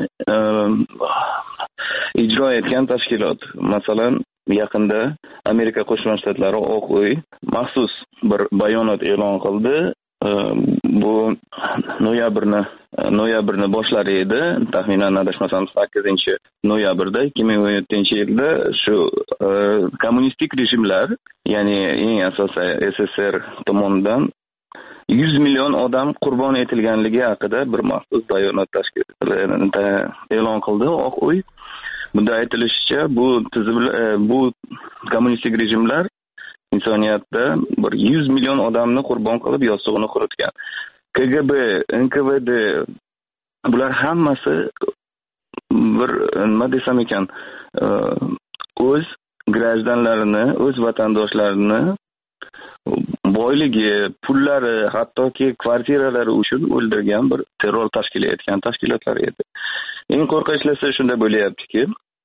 ijro etgan tashkilot. Masalan, yaqinda Amerika Qo'shma Shtatlari Oq uy maxsus bir bayonot e'lon qildi. Bu noyabrni boshlari edi, taxminan adashmasam 8-noyabrda 2017-yilda shu kommunistik rejimlar, ya'ni eng asosiy SSR tomonidan 100 million odam qurbon etilganligi haqida bir maxsus bayonot e'lon qildi Oq uy. Bunda aytilishicha, bu kommunistik rejimlar insoniyatda bir 100 million odamni qurbon qilib yostig'ini quritgan. KGB, NKVD bular hammasi bir nima desam ekan, o'z grajdanlarini, o'z vatandoshlarini boyligi, pullari, hattoki kvartiralari uchun o'ldirgan bir terror tashkil etgan tashkilotlar edi. Eng qo'rqinchlisi shunda bo'layaptiki,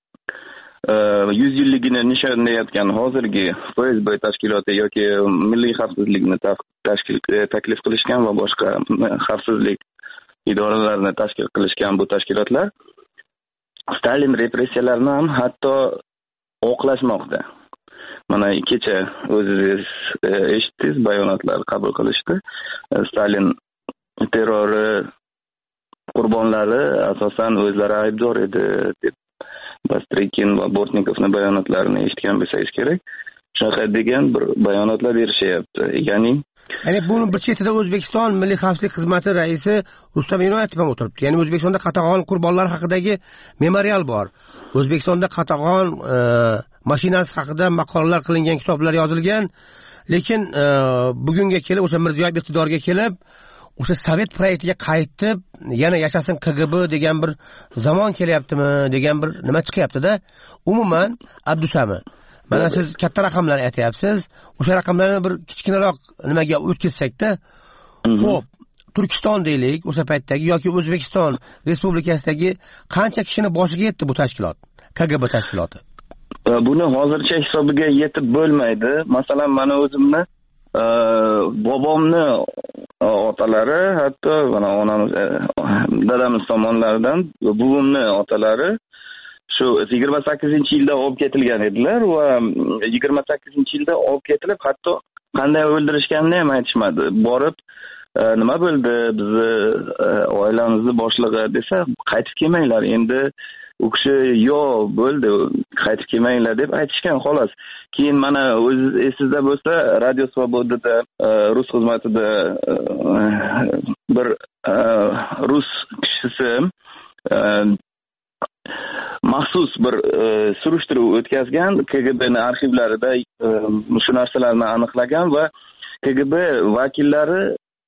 100 yilligini nishonlayotgan hozirgi FSB tashkiloti yoki milliy xavfsizlikni taklif qilishgan va boshqa xavfsizlik idoralarini tashkil qilishgan bu tashkilotlar Stalin repressiyalarini ham hatto oqlashmoqda. Mana kecha o'zingiz eshitdingiz, bayonotlar qabul qilishdi. Stalin terrori qurbonlari asosan o'zlari aybdor edi deb Bastrikin va Bortnikovning bayonotlarini eshitgan bo'lsangiz kerak. Shunaqa degan bir bayonotlar berishyapti. Ya'ni buni bir chetida O'zbekiston Milliy xavfsizlik xizmati raisi Rustam Inoyatov ham o'tiribdi. Ya'ni O'zbekistonda qatag'on qurbonlar haqidagi memorial bor. O'zbekistonda qatag'on mashinasi haqida maqolalar qilingan, kitoblar yozilgan. Lekin bugunga kelib o'sha Mirziyoyev iqtidorga kelib o'sha Sovet proyektiga qaytib, yana yashasin KGB degan bir zamon kelyaptimi degan bir nima chiqyapti-da. Umuman Abdusamir, mana siz katta raqamlar aytyapsiz. O'sha raqamlarni bir kichkinaroq nimaga o'tkazsak-da. Xo'p, Turkiston deylik, o'sha paytdagi yoki O'zbekiston Respublikasidagi qancha kishini boshiga yetdi bu tashkilot, KGB tashkiloti? Buni hozircha hisobiga yetib bo'lmaydi. Masalan, mana o'zimni bobomni otalari, hatto mana onamiz, dadamiz tomonlaridan buvimni otalari shu 28-yilda olib ketilgan edilar va 28-yilda olib ketilib, hatto qanday o'ldirishganini ham aytishmadi. Borib nima bo'ldi, bizni oilamizni boshlig'i desa, qaytib kelmanglar, endi u kishi yo'q bo'ldi qaytib kelmanglar deb aytishgan xolos. Keyin mana o'z esingizda bo'lsa Radio Svobodada rus xizmatida bir rus kishisi maxsus bir surishtiruv o'tkazgan, KGBning arxivlarida shu narsalarni aniqlagan va KGB vakillari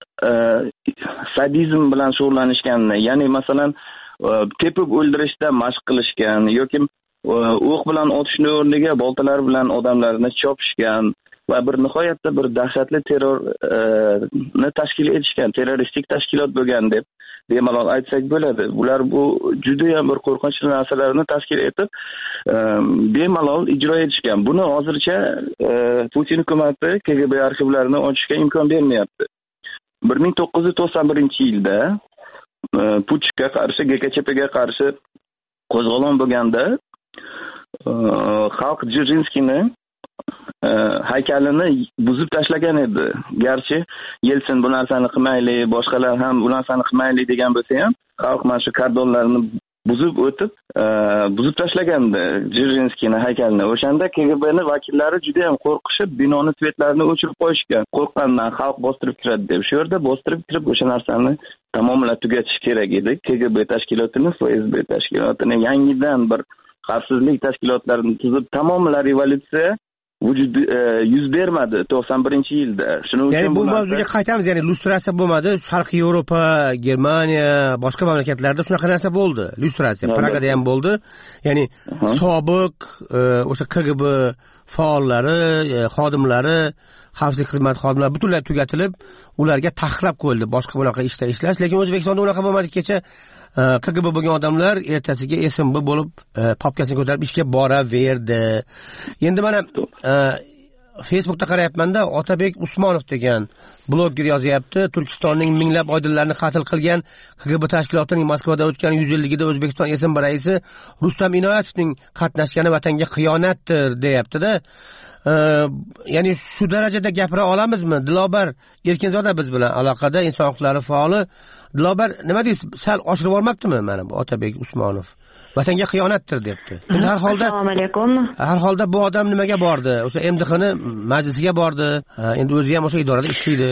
sadizm bilan shug'ullanishganini, ya'ni masalan tepib o'ldirishda mashq qilishgan yoki o'q bilan otishni o'rniga boltalar bilan odamlarni chopishgan va bir nihoyatda bir dahshatli terrorni tashkil etishgan, terroristik tashkilot bo'lgan deb bemalol aytsak bo'ladi. Ular bu juda ham bir qo'rqinchli narsalarni tashkil etib bemalol ijro etishgan. Buni hozircha Putin hukumati KGB arxivlarini ochishga imkon bermayapti. 1991-yilda Puchga qarshi, GKCHPga qarshi qo'zg'olon bo'lganda xalq Dzerzhinskiyni haykalini buzib tashlagan edi. Garchi Yelsin bu narsani qilmayli, boshqalar ham bu narsani qilmayli degan bo'lsa ham, xalq mana shu kordonlarni buzib o'tib, buzib tashlagandi Dzerzhinskiyni haykalini. O'shanda KGBning vakillari juda ham qo'rqishib, binoni svetlarini o'chirib qo'yishgan. Qo'rqqandan xalq bostirib kiradi deb. Shu yerda bostirib kirib o'sha narsani tamomila tugatish kerak edi. KGB tashkilotini, FSB tashkilotini yangidan bir xavfsizlik tashkilotlarini tuzib tamomila revolyutsiya yuz bermadi 91-yilda. Shuning uchun ya'ni bu mavzuga qaytamiz, ya'ni lustratsiya bo'lmadi. Sharqiy Yevropa, Germaniya, boshqa mamlakatlarda shunaqa narsa bo'ldi. Lustratsiya Pragada ham bo'ldi. Ya'ni sobiq o'sha KGB faollari, xodimlari, xavfsizlik xizmati xodimlari butunlay tugatilib, ularga taxlab qo'yildi boshqa bunaqa ishda ishlash. Lekin O'zbekistonda unaqa bo'lmadi. Kecha KGB bo'lgan odamlar ertasiga SMB bo'lib papkasini ko'tarib ishga boraverdi. Endi mana Facebookda qarayapman-da, Otabek Usmonov degan bloger yozyapti. Turkistonning minglab oydinlarni qatl qilgan KGB tashkilotining Moskvada o'tgan 100-yilligida O'zbekiston SMB raisi Rustam Inoyatovning qatnashgani vatanga xiyonatdir, deyapti-da. Ya'ni shu darajada gapira olamizmi? Dilobar Erkinzoda biz bilan aloqada, inson huquqlari faoli. Dilobar, nima deysiz? Sal oshirib olmabdimi mana bu Otabek Usmonov? Vatanga xiyonatdir debdi. Endi har holda Assalomu alaykum. Har holda bu odam nimaga bordi? O'sha MDXning majlisiga bordi. Endi o'zi ham o'sha idorada ishlaydi.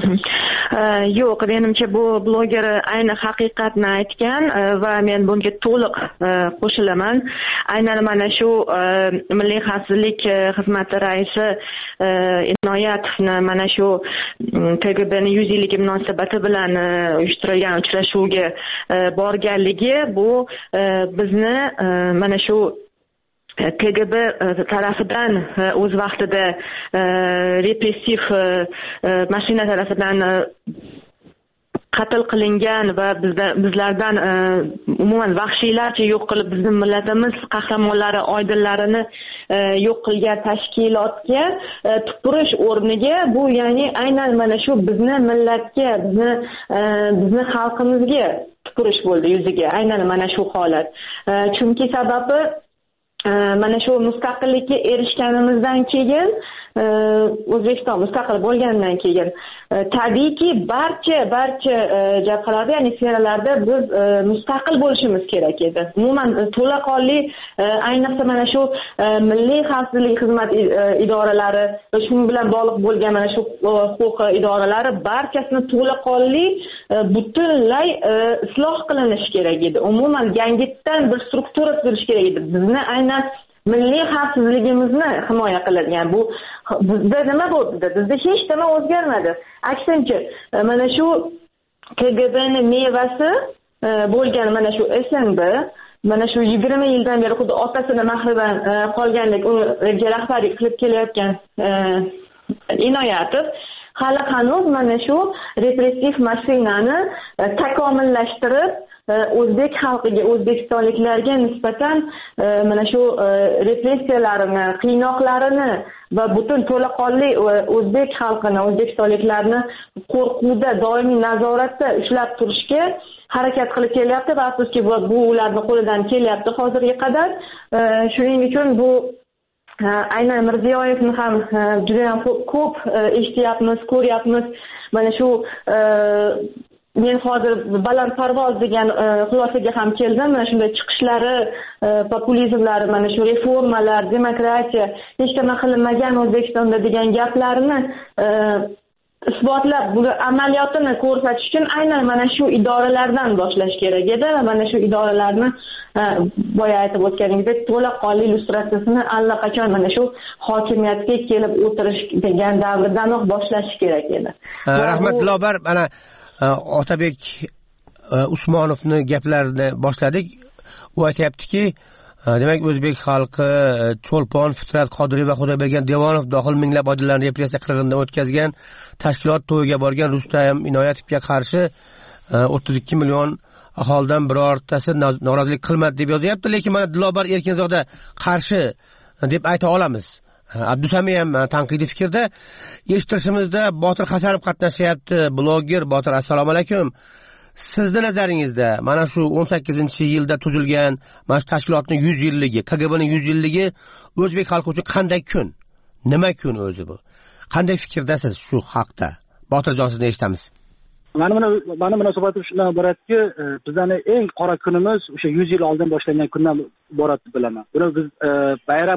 Yo'q, menimcha bu bloger ayni haqiqatni aytgan va men bunga to'liq qo'shilaman. Aynan mana shu Milliy xavfsizlik xizmati raisi Inoyatovni mana shu KGBning 100-yilligi munosabati bilan uyushtirilgan uchrashuvga borganligi bu bizni mana shu KGB tarafidan o'z vaqtida repressiv mashina tarafidan qatl qilingan va bizlardan umuman vahshiylarcha yo'q qilib bizning millatimiz qahramonlari oydinlarini yo'q qilgan tashkilotga tupurish o'rniga bu ya'ni aynan mana shu bizni millatga, bizni xalqimizga tupurish bo'ldi yuziga. Aynan mana shu holat. Chunki sababi mana shu mustaqillikka erishganimizdan keyin, O'zbekiston mustaqil bo'lgandan keyin tabiiyki barcha jabhalarda, ya'ni sferalarda biz mustaqil bo'lishimiz kerak edi. Umuman to'laqonli, ayniqsa mana shu milliy xavfsizlik xizmat idoralari va shu bilan bog'liq bo'lgan mana shu huquq idoralari barchasini to'laqonli butunlay isloh qilinishi kerak edi. Umuman yangitdan bir struktura tuzilishi kerak edi. Bizni aynan milliy xavfsizligimizni himoya qiladigan bu bizda nima bo'ldi? Bizda hech nima o'zgarmadi. Aksincha, mana shu KGBning mevasi bo'lgan mana shu SNB, mana shu 20 yildan beri xuddi otasini mahriban qolgandek unga rahbarlik qilib kelayotgan Inoyatov hali hanuz mana shu repressiv mashinani takomillashtirib o'zbek xalqiga, o'zbekistonliklarga nisbatan mana shu repressiyalarini, qiynoqlarini va butun to'laqonli o'zbek xalqini, o'zbekistonliklarni qo'rquvda, doimiy nazoratda ushlab turishga harakat qilib kelyapti va afsuski bu ularning qo'lidan kelyapti hozirga qadar. Shuning uchun bu aynan Mirziyoyevni ham juda ham ko'p eshityapmiz, ko'ryapmiz. Mana shu men hozir balandparvoz degan xulosaga ham keldim. Mana shunday chiqishlari, populizmlari, mana shu reformalar, demokratiya hech nima qilinmagan O'zbekistonda degan gaplarini isbotlab, bu amaliyotini ko'rsatish uchun aynan mana shu idoralardan boshlash kerak edi va mana shu idoralarni boya aytib o'tganingizdek to'laqonli illyustratsiyasini allaqachon mana shu hokimiyatga kelib o'tirish degan davrdanoq boshlash kerak edi. Rahmat Dilobar, mana Otabek Usmonovni gaplarini boshladik. U aytayaptiki, demak o'zbek xalqi Cho'lpon, Fitrat Qodiriy va Xudoybergan Devonov dohil minglab odamlarni repressiya qirg'inida o'tkazgan tashkilot to'yiga borgan Rustam Inoyatovga qarshi 32 million aholidan birortasi norozilik qilmadi deb yozyapti, lekin mana Dilobar Erkinzoda qarshi deb ayta olamiz. Abdusami ham tanqidiy fikrda. Eshittirishimizda Botir Hasanov qatnashyapti. Bloger Botir, assalomu alaykum. Sizni nazaringizda mana shu 18-yilda tuzilgan mana shu tashkilotning 100 yilligi, KGBning 100 yilligi o'zbek xalqi uchun qanday kun? Nima kun o'zi bu? Qanday fikrdasiz shu haqda? Botirjon, sizni eshitamiz. Mani munosabatim shundan iboratki, bizning eng qora kunimiz o'sha 100 yil oldin boshlangan kundan iborat deb bilaman. Buni biz bayram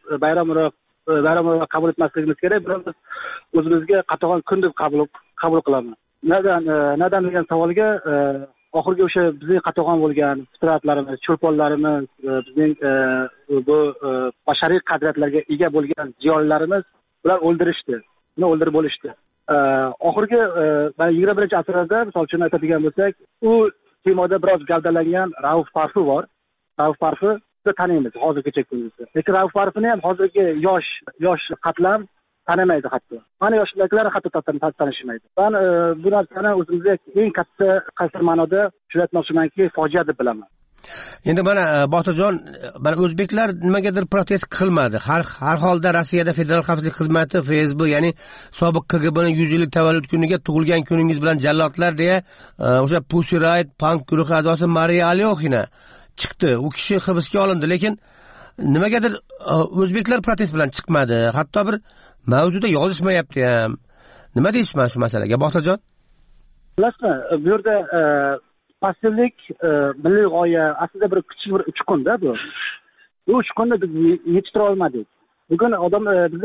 olarak qabul etmasligimiz kerak. Buni biz o'zimizga qatag'on kun deb qabul qilamiz. Neden degan savolga oxirgi o'sha bizning qatag'on bo'lgan fitratlarimiz, cho'lponlarimiz, bizning bu bashariy qadriyatlarga ega bo'lgan ziyolilarimiz ular o'ldirishdi. Uni o'ldirib bo'lishdi. Oxirgi 21-asrda misol uchun aytadigan bo'lsak, u temoda biroz gavdalangan Rauf Parfi bor. Rauf Parfi taniymiz hozirgacha kunduzda. Lekin Rauf Parfini ham hozirgi yosh qatlam tanimaydi hatto. Mana yoshdagilar hatto tanishmaydi. Men bu narsani o'zimizga eng katta qaysi ma'noda tushunmoqchimanki, fojia deb bilaman. Endi mana Botirjon, mana o'zbeklar nimagadir protest qilmadi. Har holda Rossiyada Federal xavfsizlik xizmati Facebook, ya'ni sobiq KGBning 100 yillik tavallud kuniga tug'ilgan kuningiz bilan jallodlar deya o'sha Pussy Riot punk guruhi a'zosi Mariya Alyoxina chiqdi. U kishi hibsga olindi, lekin nimagadir o'zbeklar protest bilan chiqmadi. Hatto bir mavzuda yozishmayapti ham. Nima deysiz mana shu masalaga, Botirjon? Bilasizmi, bu yerda pasivlik milliy g'oya aslida bir kichik bir uchqunda bu. Bu uchqunda biz yetishtirib olmadik. Bugun odam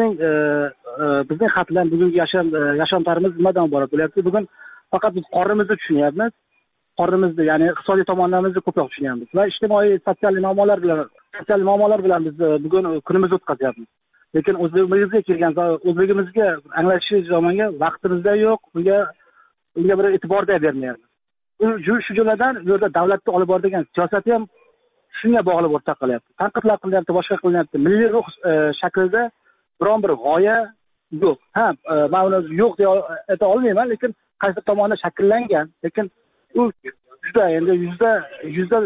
bizning xatlar, bugungi yashamlarimiz nimadan iborat bo'lyapti? Bugun faqat biz qornimizni tushunyapmiz. Qornimizni, ya'ni iqtisodiy tomonlarimizni ko'proq tushunyapmiz va ijtimoiy sotsial muammolar bilan biz bugun kunimizni o'tkazyapmiz. Lekin o'zbegimizga anglashish zamonga vaqtimizda yo'q, unga bir e'tiborda bermayapmiz. Shu jumladan bu yerda davlatni olib boradigan siyosati ham shunga bog'liq o'rta qilyapti. Tanqidlar qilyapti, boshqa qilyapti. Milliy ruh shaklida biron bir g'oya yo'q. Men uni yo'q deb ayta olmayman, lekin qaysi tomonda shakllangan, lekin u juda endi %0.05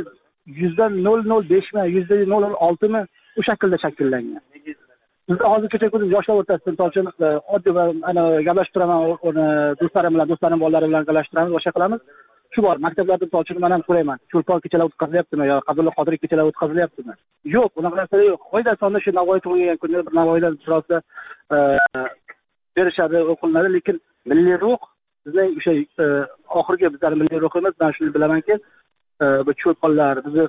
mi, %0.06 mi u shaklda shakllangan. Biz hozirgacha ko'rdik yoshlar o'rtasida misol uchun oddiy gaplashib turaman, do'stlarim bolalari bilan gaplashtiramiz, boshqa qilamiz. Shu bor, maktablarda misol uchun men ham so'rayman, cho'lpon kechalar o'tkazilyaptimi yo Abdulla Qodiriy kechalar o'tkazilyaptimi? Yo'q, unaqa narsa yo'q. Qo'yda sonda shu Navoiy tug'ilgan kunda bir Navoiydan birozda berishadi, o'qilinadi, lekin milliy ruh bizning o'sha oxirgi bizning milliy ruhimiz, men shuni bilamanki, bu cho'lponlar bizni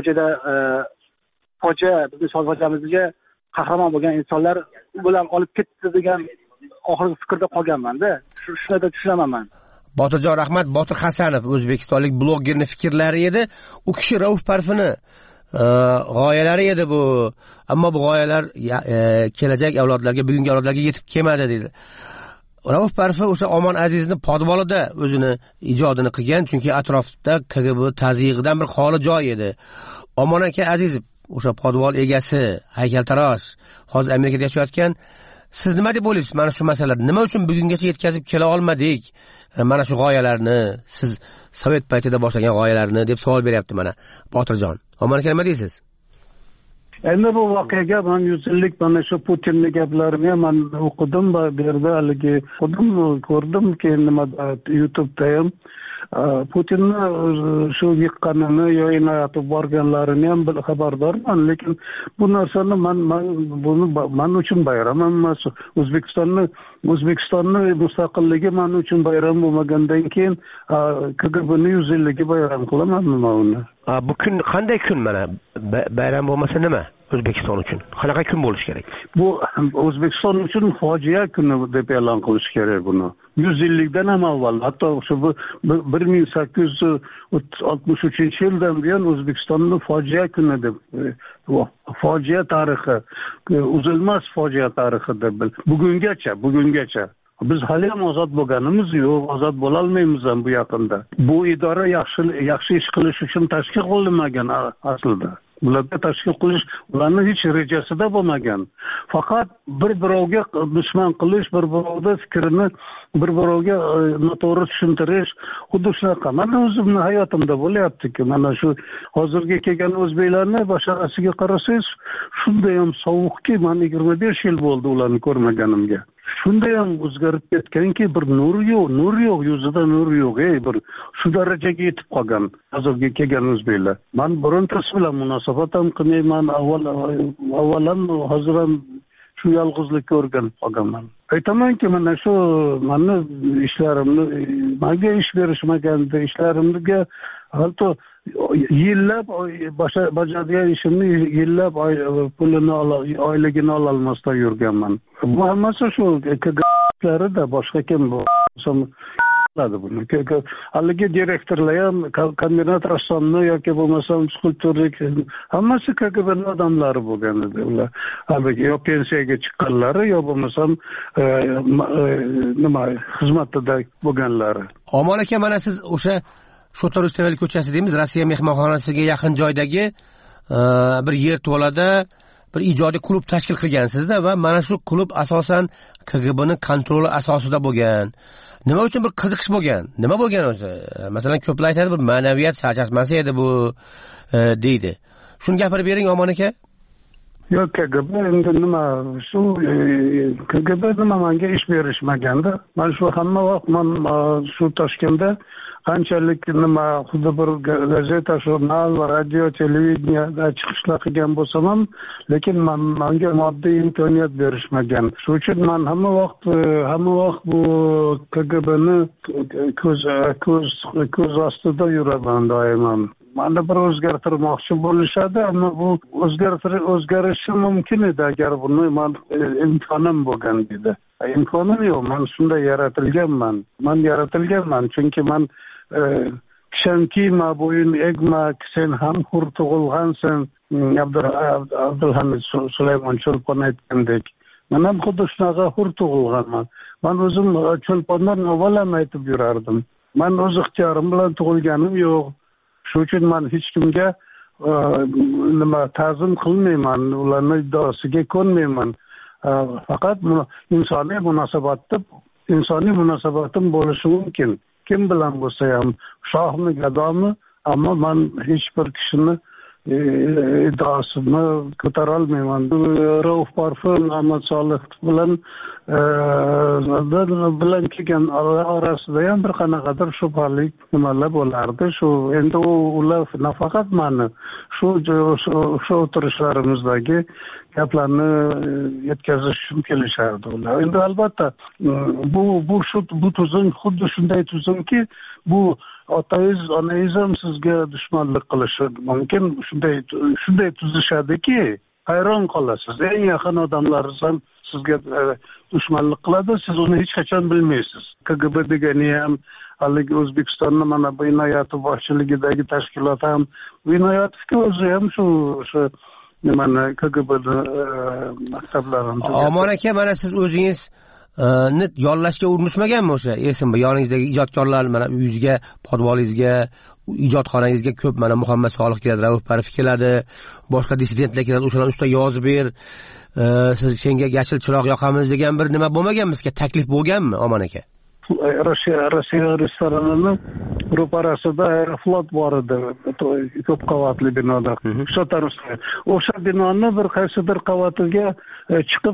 bizning fojiamizga qahramon bo'lgan insonlar bilan olib ketdi degan oxirgi fikrda qolganman-da. Shuni da tushunaman men. Botirjon, rahmat. Botir Hasanov, o'zbekistonlik blogerning fikrlari edi. U kishi Rauf Parfini g'oyalari edi bu. Ammo bu g'oyalar kelajak avlodlarga, bugungi avlodlarga yetib kelmadi dedi. Rauf Parfi o'sha Omon Azizning podvolida o'zini ijodini qilgan, chunki atrofda KGB tazyiqidan bir xoli joy edi. Omon aka Azizov o'sha podvol egasi, haykaltarosh, hozir Amerikada yashayotgan. Siz nima deb o'ylaysiz mana shu masalalar? Nima uchun bugungacha yetkazib kela olmadik? Mana shu g'oyalarni, siz sovet paytida boshlagan g'oyalarni deb savol beryapti mana Botirjon. Omon aka, nima deysiz? Endi bu voqeaga men 100 yillik mana shu Putinning gaplarini men o'qidim va bu yerda haligi ko'rdim, keyin nimada YouTube'da ham Putinni shu yiqqanini yo inoyatib borganlarini ham xabardorman, lekin bu narsani man uchun bayram emas. O'zbekistonni mustaqilligi men uchun bayram bo'lmagandan keyin KGBni 100 yilligi bayram qilamanmi men uni? Bu kun qanday kun mana bayram bo'lmasa nima? O'zbekiston uchun qanaqa kun bo'lishi kerak? Bu O'zbekiston uchun fojia kuni deb e'lon qilish kerak buni. 100 yillikdan ham avval, hatto o'sha 1863 yildan buyon O'zbekistonning fojia kuni deb, fojia tarixi, uzilmas fojia tarixi deb bugungacha biz hali ham ozod bo'lganimiz yo'q, ozod bo'la olmaymiz ham bu yaqinda. Bu idora yaxshi ish qilish uchun tashkil qilinmagan aslida. Ularda tashkil qilish ularning hech rejasida bo'lmagan. Faqat bir-birovga dushman qilish, bir-birovga fikrini bir-birovga noto'g'ri tushuntirish, xuddi shunaqa. Mana o'zimning hayotimda bo'lyapti-ki, mana shu hozirgi kelgan o'zbeklarni basharasiga qarasangiz, shunday ham sovuqki, men 25 yil bo'ldi ularni ko'rmaganimga. Shunday ham o'zgarib ketganki, bir nur yo'q, yuzida nur yo'q, bir shu darajaga yetib qolgan hozirgi kelgan o'zbeklar. Men birontasi bilan munosabat ham qilmayman, avvalam hozir ham shu yolg'izlikka o'rganib qolganman. Aytamanki, mana shu meni ishlarimni menga ish berishmaganda, ishlarimga hatto yillab bajargan ishimni yillab pulini oyligini ola olmasdan yurganman. Bu hammasi shu KGB'larida, boshqa kim bu? Buni haligi direktorlar ham kombinat rassomni yoki bo'lmasam skulptorlik hammasi KGB'ning odamlari bo'lgan edi. Ular haligi yo pensiyaga chiqqanlari yo bo'lmasam nima xizmatida bo'lganlari. Omon aka, mana siz o'sha Shotorushevali ko'chasi deymiz, Rossiya mehmonxonasiga yaqin joydagi bir yerto'lada bir ijodiy klub tashkil qilgansizda va mana shu klub asosan KGBning kontroli asosida bo'lgan. Nima uchun bir qiziqish bo'lgan? Nima bo'lgan o'zi? Masalan, ko'plar aytadi, bir ma'naviyat sarchashmasi edi bu deydi. Shuni gapirib bering, Omon aka. Yo'q, KGB endi nima, shu KGB nima menga ish berishmaganda. Men shu hamma vaqt shu Toshkentda qanchalik nima xuddi bir gazeta, jurnal va radio, televideniyada chiqishlar qilgan bo'lsam ham, lekin menga moddiy imkoniyat berishmagan. Shuning uchun men hamma vaqt bu KGBni ko'z ostida yuraman doimo. Mani bir o'zgartirmoqchi bo'lishadi, ammo bu o'zgarishi mumkin edi agar buni imkonim bo'lgan edi. Imkonim yo'q, men shunday yaratilganman. Chunki men kishan kiyma, bo'yin egma, sen ham hur tug'ilgansan. Abdulhamid Sulaymon Cho'lpon aytgandek. Men ham xuddi shunaqa hur tug'ilganman. Men o'zim Cho'lpondan avvalam aytib yurardim. Men o'z ixtiyorim bilan tug'ilganim yo'q. Shuning uchun men hech kimga ta'zim qilmayman, ularning iddaosiga ko'nmayman. Faqat insoniy munosabatim bo'lishi mumkin. Kim bilan bo'lsa ham, shohmi, gadomi, ammo men hech bir kishini iddaosini ko'tara olmayman. Rauf Parfin, Ahmad Solih bilan kelgan orasida ham bir qanaqadir shubhali nimalar bo'lardi. Shu endi ular nafaqat meni shu o'tirishlarimizdagi gaplarni yetkazish uchun kelishardi ular. Endi albatta bu tuzum xuddi shunday tuzumki, bu onaizm sizga dushmanlik qilishi mumkin. Shunday tuzishadiki, hayron qolasiz. Eng yaqin odamlaringiz ham sizga dushmanlik qiladi, siz uni hech qachon bilmaysiz. KGB degani ham, haligi O'zbekistonni mana bu Inoyatov boshchiligidagi tashkilot ham, Inoyatovga o'zi ham shu nimani KGBni maktablarini. Omon aka, mana siz o'zingiz yollashga urinishmaganmi o'sha? Esim, yoningizdagi ijodkorlar, mana uyingizga, podvolingizga, ijodxonangizga ko'p mana Muhammad Solih keladi, Rauf Parfi keladi, boshqa dissidentlar keladi, o'shalarni usta yozib ber, siz senga yashil chiroq yoqamiz degan bir nima bo'lmaganmi? Sizga taklif bo'lganmi, Omon aka? Rossiya restoranini ro'parasida Aeroflot bor edi, ko'p qavatli binoda. O'sha binoni bir qaysidir qavatiga chiqib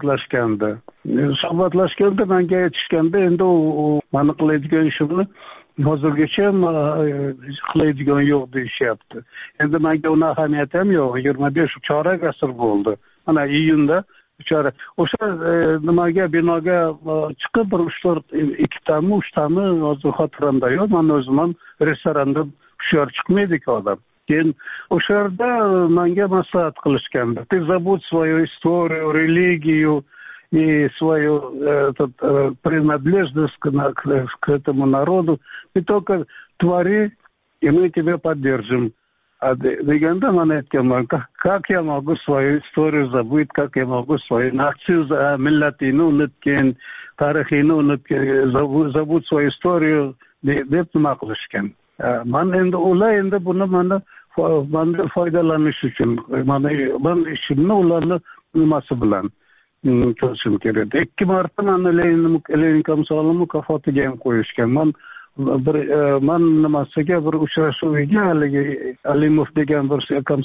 suhbatlashganda menga aytishganda, endi u meni qiladigan ishimni hozirgacha qiladigan yo'q deyishyapti. Endi menga uni ahamiyati ham yo'q. 25 chorak asr bo'ldi. Mana iyunda o'sha nimaga binoga chiqib bir 2tami 3tami hozir xotiramda yo'q. Men o'zim ham restoranda hushyor chiqmaydi-ku odam. Keyin o'sha yerda menga maslahat qilishgandi. Ты забудь свою историю, религию и свою принадлежность к этому народу. Ты только твори, и мы тебя поддержим. Дегенде мен aytganman, как я могу свою историю забыть, как я могу свою нацию, millatini unutgan, tarixini unutgan, забудь свою историю deb nima qilishgan. Men endi ular endi buni mana foydalanish uchun, men ishimni ularni nimasi bilan qilishim kerak. 2 marta meni Lenin komsomol mukofotiga ham qo'yishgan. Men nimasiga bir uchrashuvga haligi Alimov degan bir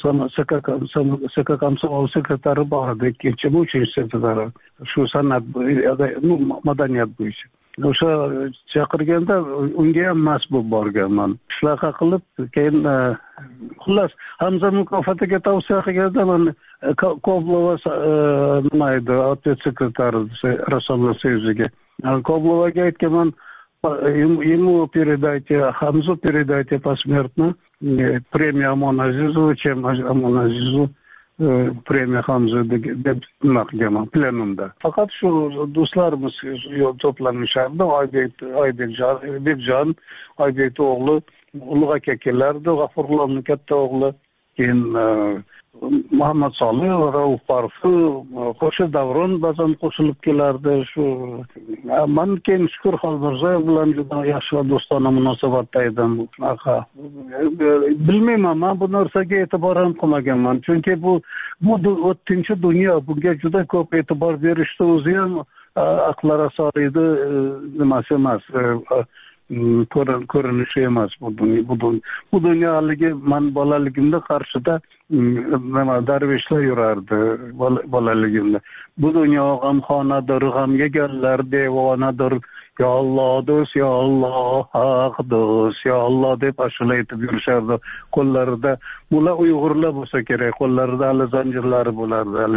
komsomol sekretari bor edi, 2-3 sekretari. Shu san'at madaniyat bo'yicha. O'sha chaqirganda unga ham mas'ul borganman. Shunaqa qilib keyin xullas Hamza mukofotiga tavsiya qilganda men Koblova nima edi, otvet sekretari Rassomlar so'ziga. Koblovaga aytganman, ему передайте, Хамзу передайте посмертно премию Амон Азизу, чем Амон Азизу premiya Hamza deb nima qilganman plenumda. Faqat shu do'stlarimiz to'planishardi. Oybekjon, Oybek o'g'li, Ulug' aka kelardi, G'afurullohning katta o'g'li, keyin Muhammad Solih, Rauf Parfi, qo'shiq Davron ba'zan qo'shilib kelardi. Shu men keyin Shukur Xolmirzoyev bilan juda yaxshi do'stona munosabatda edim. Bilmayman, men bu narsaga e'tibor ham qilmaganman. Chunki bu o'tkinchi dunyo, bunga juda ko'p e'tibor berishni o'zi ham aqllar asoriydi nimasi emas. Ko'rinishi emas bu dunyo haligi men bolaligimda qarshida nima darveshlar yurardi bolaligimda. Bu dunyo g'amxonadir, g'amga gallar devonadir. Ya Alloh do'st, ya Alloh haq do'st, ya Alloh deb ashula aytib yurishardi. Qo'llarida bular Uyg'urlar bo'lsa kerak, qo'llarida hali zanjirlari bo'lardi.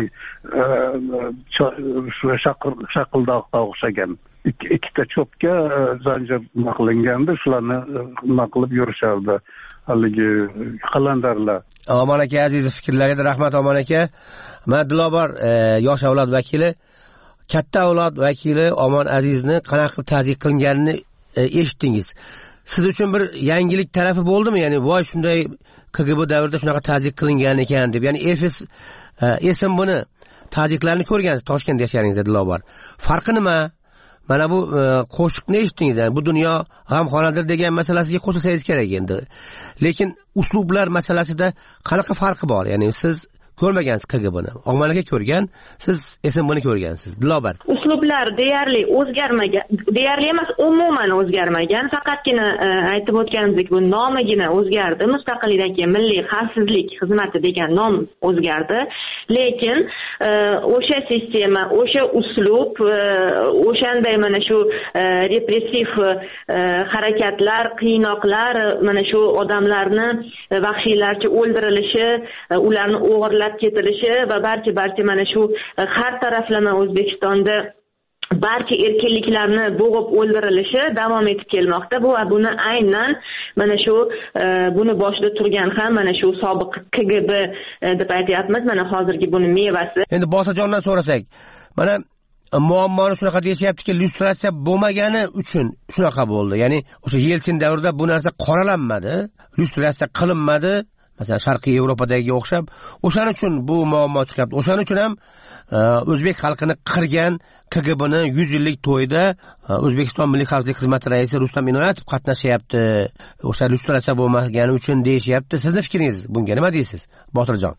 Shu shaqildoqqa o'xshagan. Ikkita cho'pga zanjir nima qilingandi, shularni nima qilib yurishardi haligi qalandarlar. Omon aka aziz fikrlariga rahmat. Omon aka, men Dilobor yosh avlod vakili, katta avlod vakili Omon Azizni qanaqa qilib ta'ziq qilinganini eshitdingiz. Siz uchun bir yangilik tarafi bo'ldimi? Ya'ni voy shunday KGB davrida shunaqa ta'ziq qilingan ekan deb. Ya'ni esim buni ta'ziqlarni ko'rgansiz Toshkentda yashaganingizda Dilobor. Farqi nima? Mana bu qo'shiqni eshitdingiz, bu dunyo g'amxonadir degan masalasiga qo'shilsangiz kerak endi. Lekin uslublar masalasida qanaqa farqi bor? Ya'ni siz ko'rmagansiz KGBni. Omon aka ko'rgan, siz SMBni ko'rgansiz. Dilobor. Uslublar deyarli o'zgarmagan, deyarli emas, umuman o'zgarmagan. Faqatgina aytib o'tganimizdek, bu nomigina o'zgardi. Mustaqillikdagi Milliy xavfsizlik xizmati degan nom o'zgardi. Lekin o'sha sistema, o'sha uslub, o'shanday mana shu repressiv harakatlar, qiynoqlar, mana shu odamlarni vahshiylarcha o'ldirilishi, ularni o'g'irlab ketilishi va barcha mana shu har taraflama O'zbekistonda barcha erkinliklarni bo'g'ib o'ldirilishi davom etib kelmoqda. Buni aynan mana shu buni boshida turgan ham mana shu sobiq KGB deb aytyapmiz. Mana hozirgi buni mevasi. Endi Bosajondan so'rasak, mana muammoni shunaqa deyishyaptiki, lyustratsiya bo'lmagani uchun shunaqa bo'ldi. Ya'ni o'sha Yeltsin davrida bu narsa qoralanmadi, lyustratsiya qilinmadi. Masalan, Sharqiy Yevropadagi o'xshab, o'shaning uchun bu muammo chiqyapti. O'shaning uchun ham o'zbek xalqini qirgan KGBni 100 yillik to'yida O'zbekiston Milliy xavfsizlik xizmati raisi Rustam Inoyatov qatnashyapti. O'sha lyustratsiya bo'lmagani uchun deyishyapti. Sizning fikringiz bunga nima deysiz, Botirjon?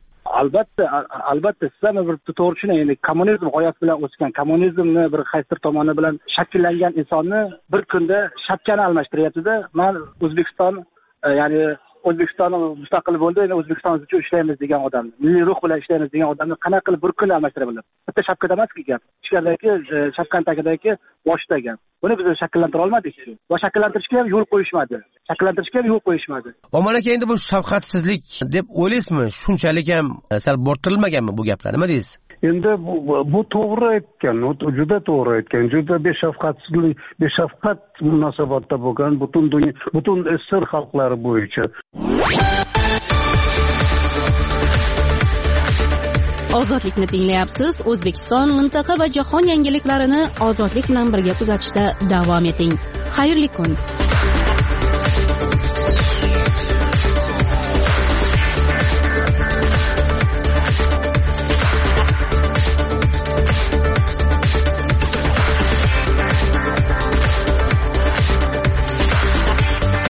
Albatta siz ham bir to'g'ri tushunasiz. Kommunizm g'oyasi bilan o'sgan, kommunizmni bir qaysidir tomoni bilan shakllangan insonni bir kunda shapkani almashtiryapti-da. Men O'zbekiston, ya'ni O'zbekiston mustaqil bo'ldi, endi O'zbekiston uchun ishlaymiz degan odamni, milliy ruh bilan ishlaymiz degan odamni qanaqa qilib bir kun almashtira biladi? Bitta shapkada emas-ku gap. Ichkaridagi shapkani tagidagi boshda gap. Buni biz shakllantira olmadik. Va shakllantirishga ham yo'l qo'yishmadi. Omon aka, endi bu shafqatsizlik deb o'ylaysizmi? Shunchalik ham sal bortirilmaganmi bu gaplar? Nima deysiz? Endi bu to'g'ri aytgan, juda to'g'ri aytgan, juda beshafqat munosabatda bo'lgan butun Isr xalqlari bo'yicha. Ozodlikni tinglayapsiz. O'zbekiston, mintaqa va jahon yangiliklarini ozodlik bilan birga kuzatishda davom eting. Xayrli kun.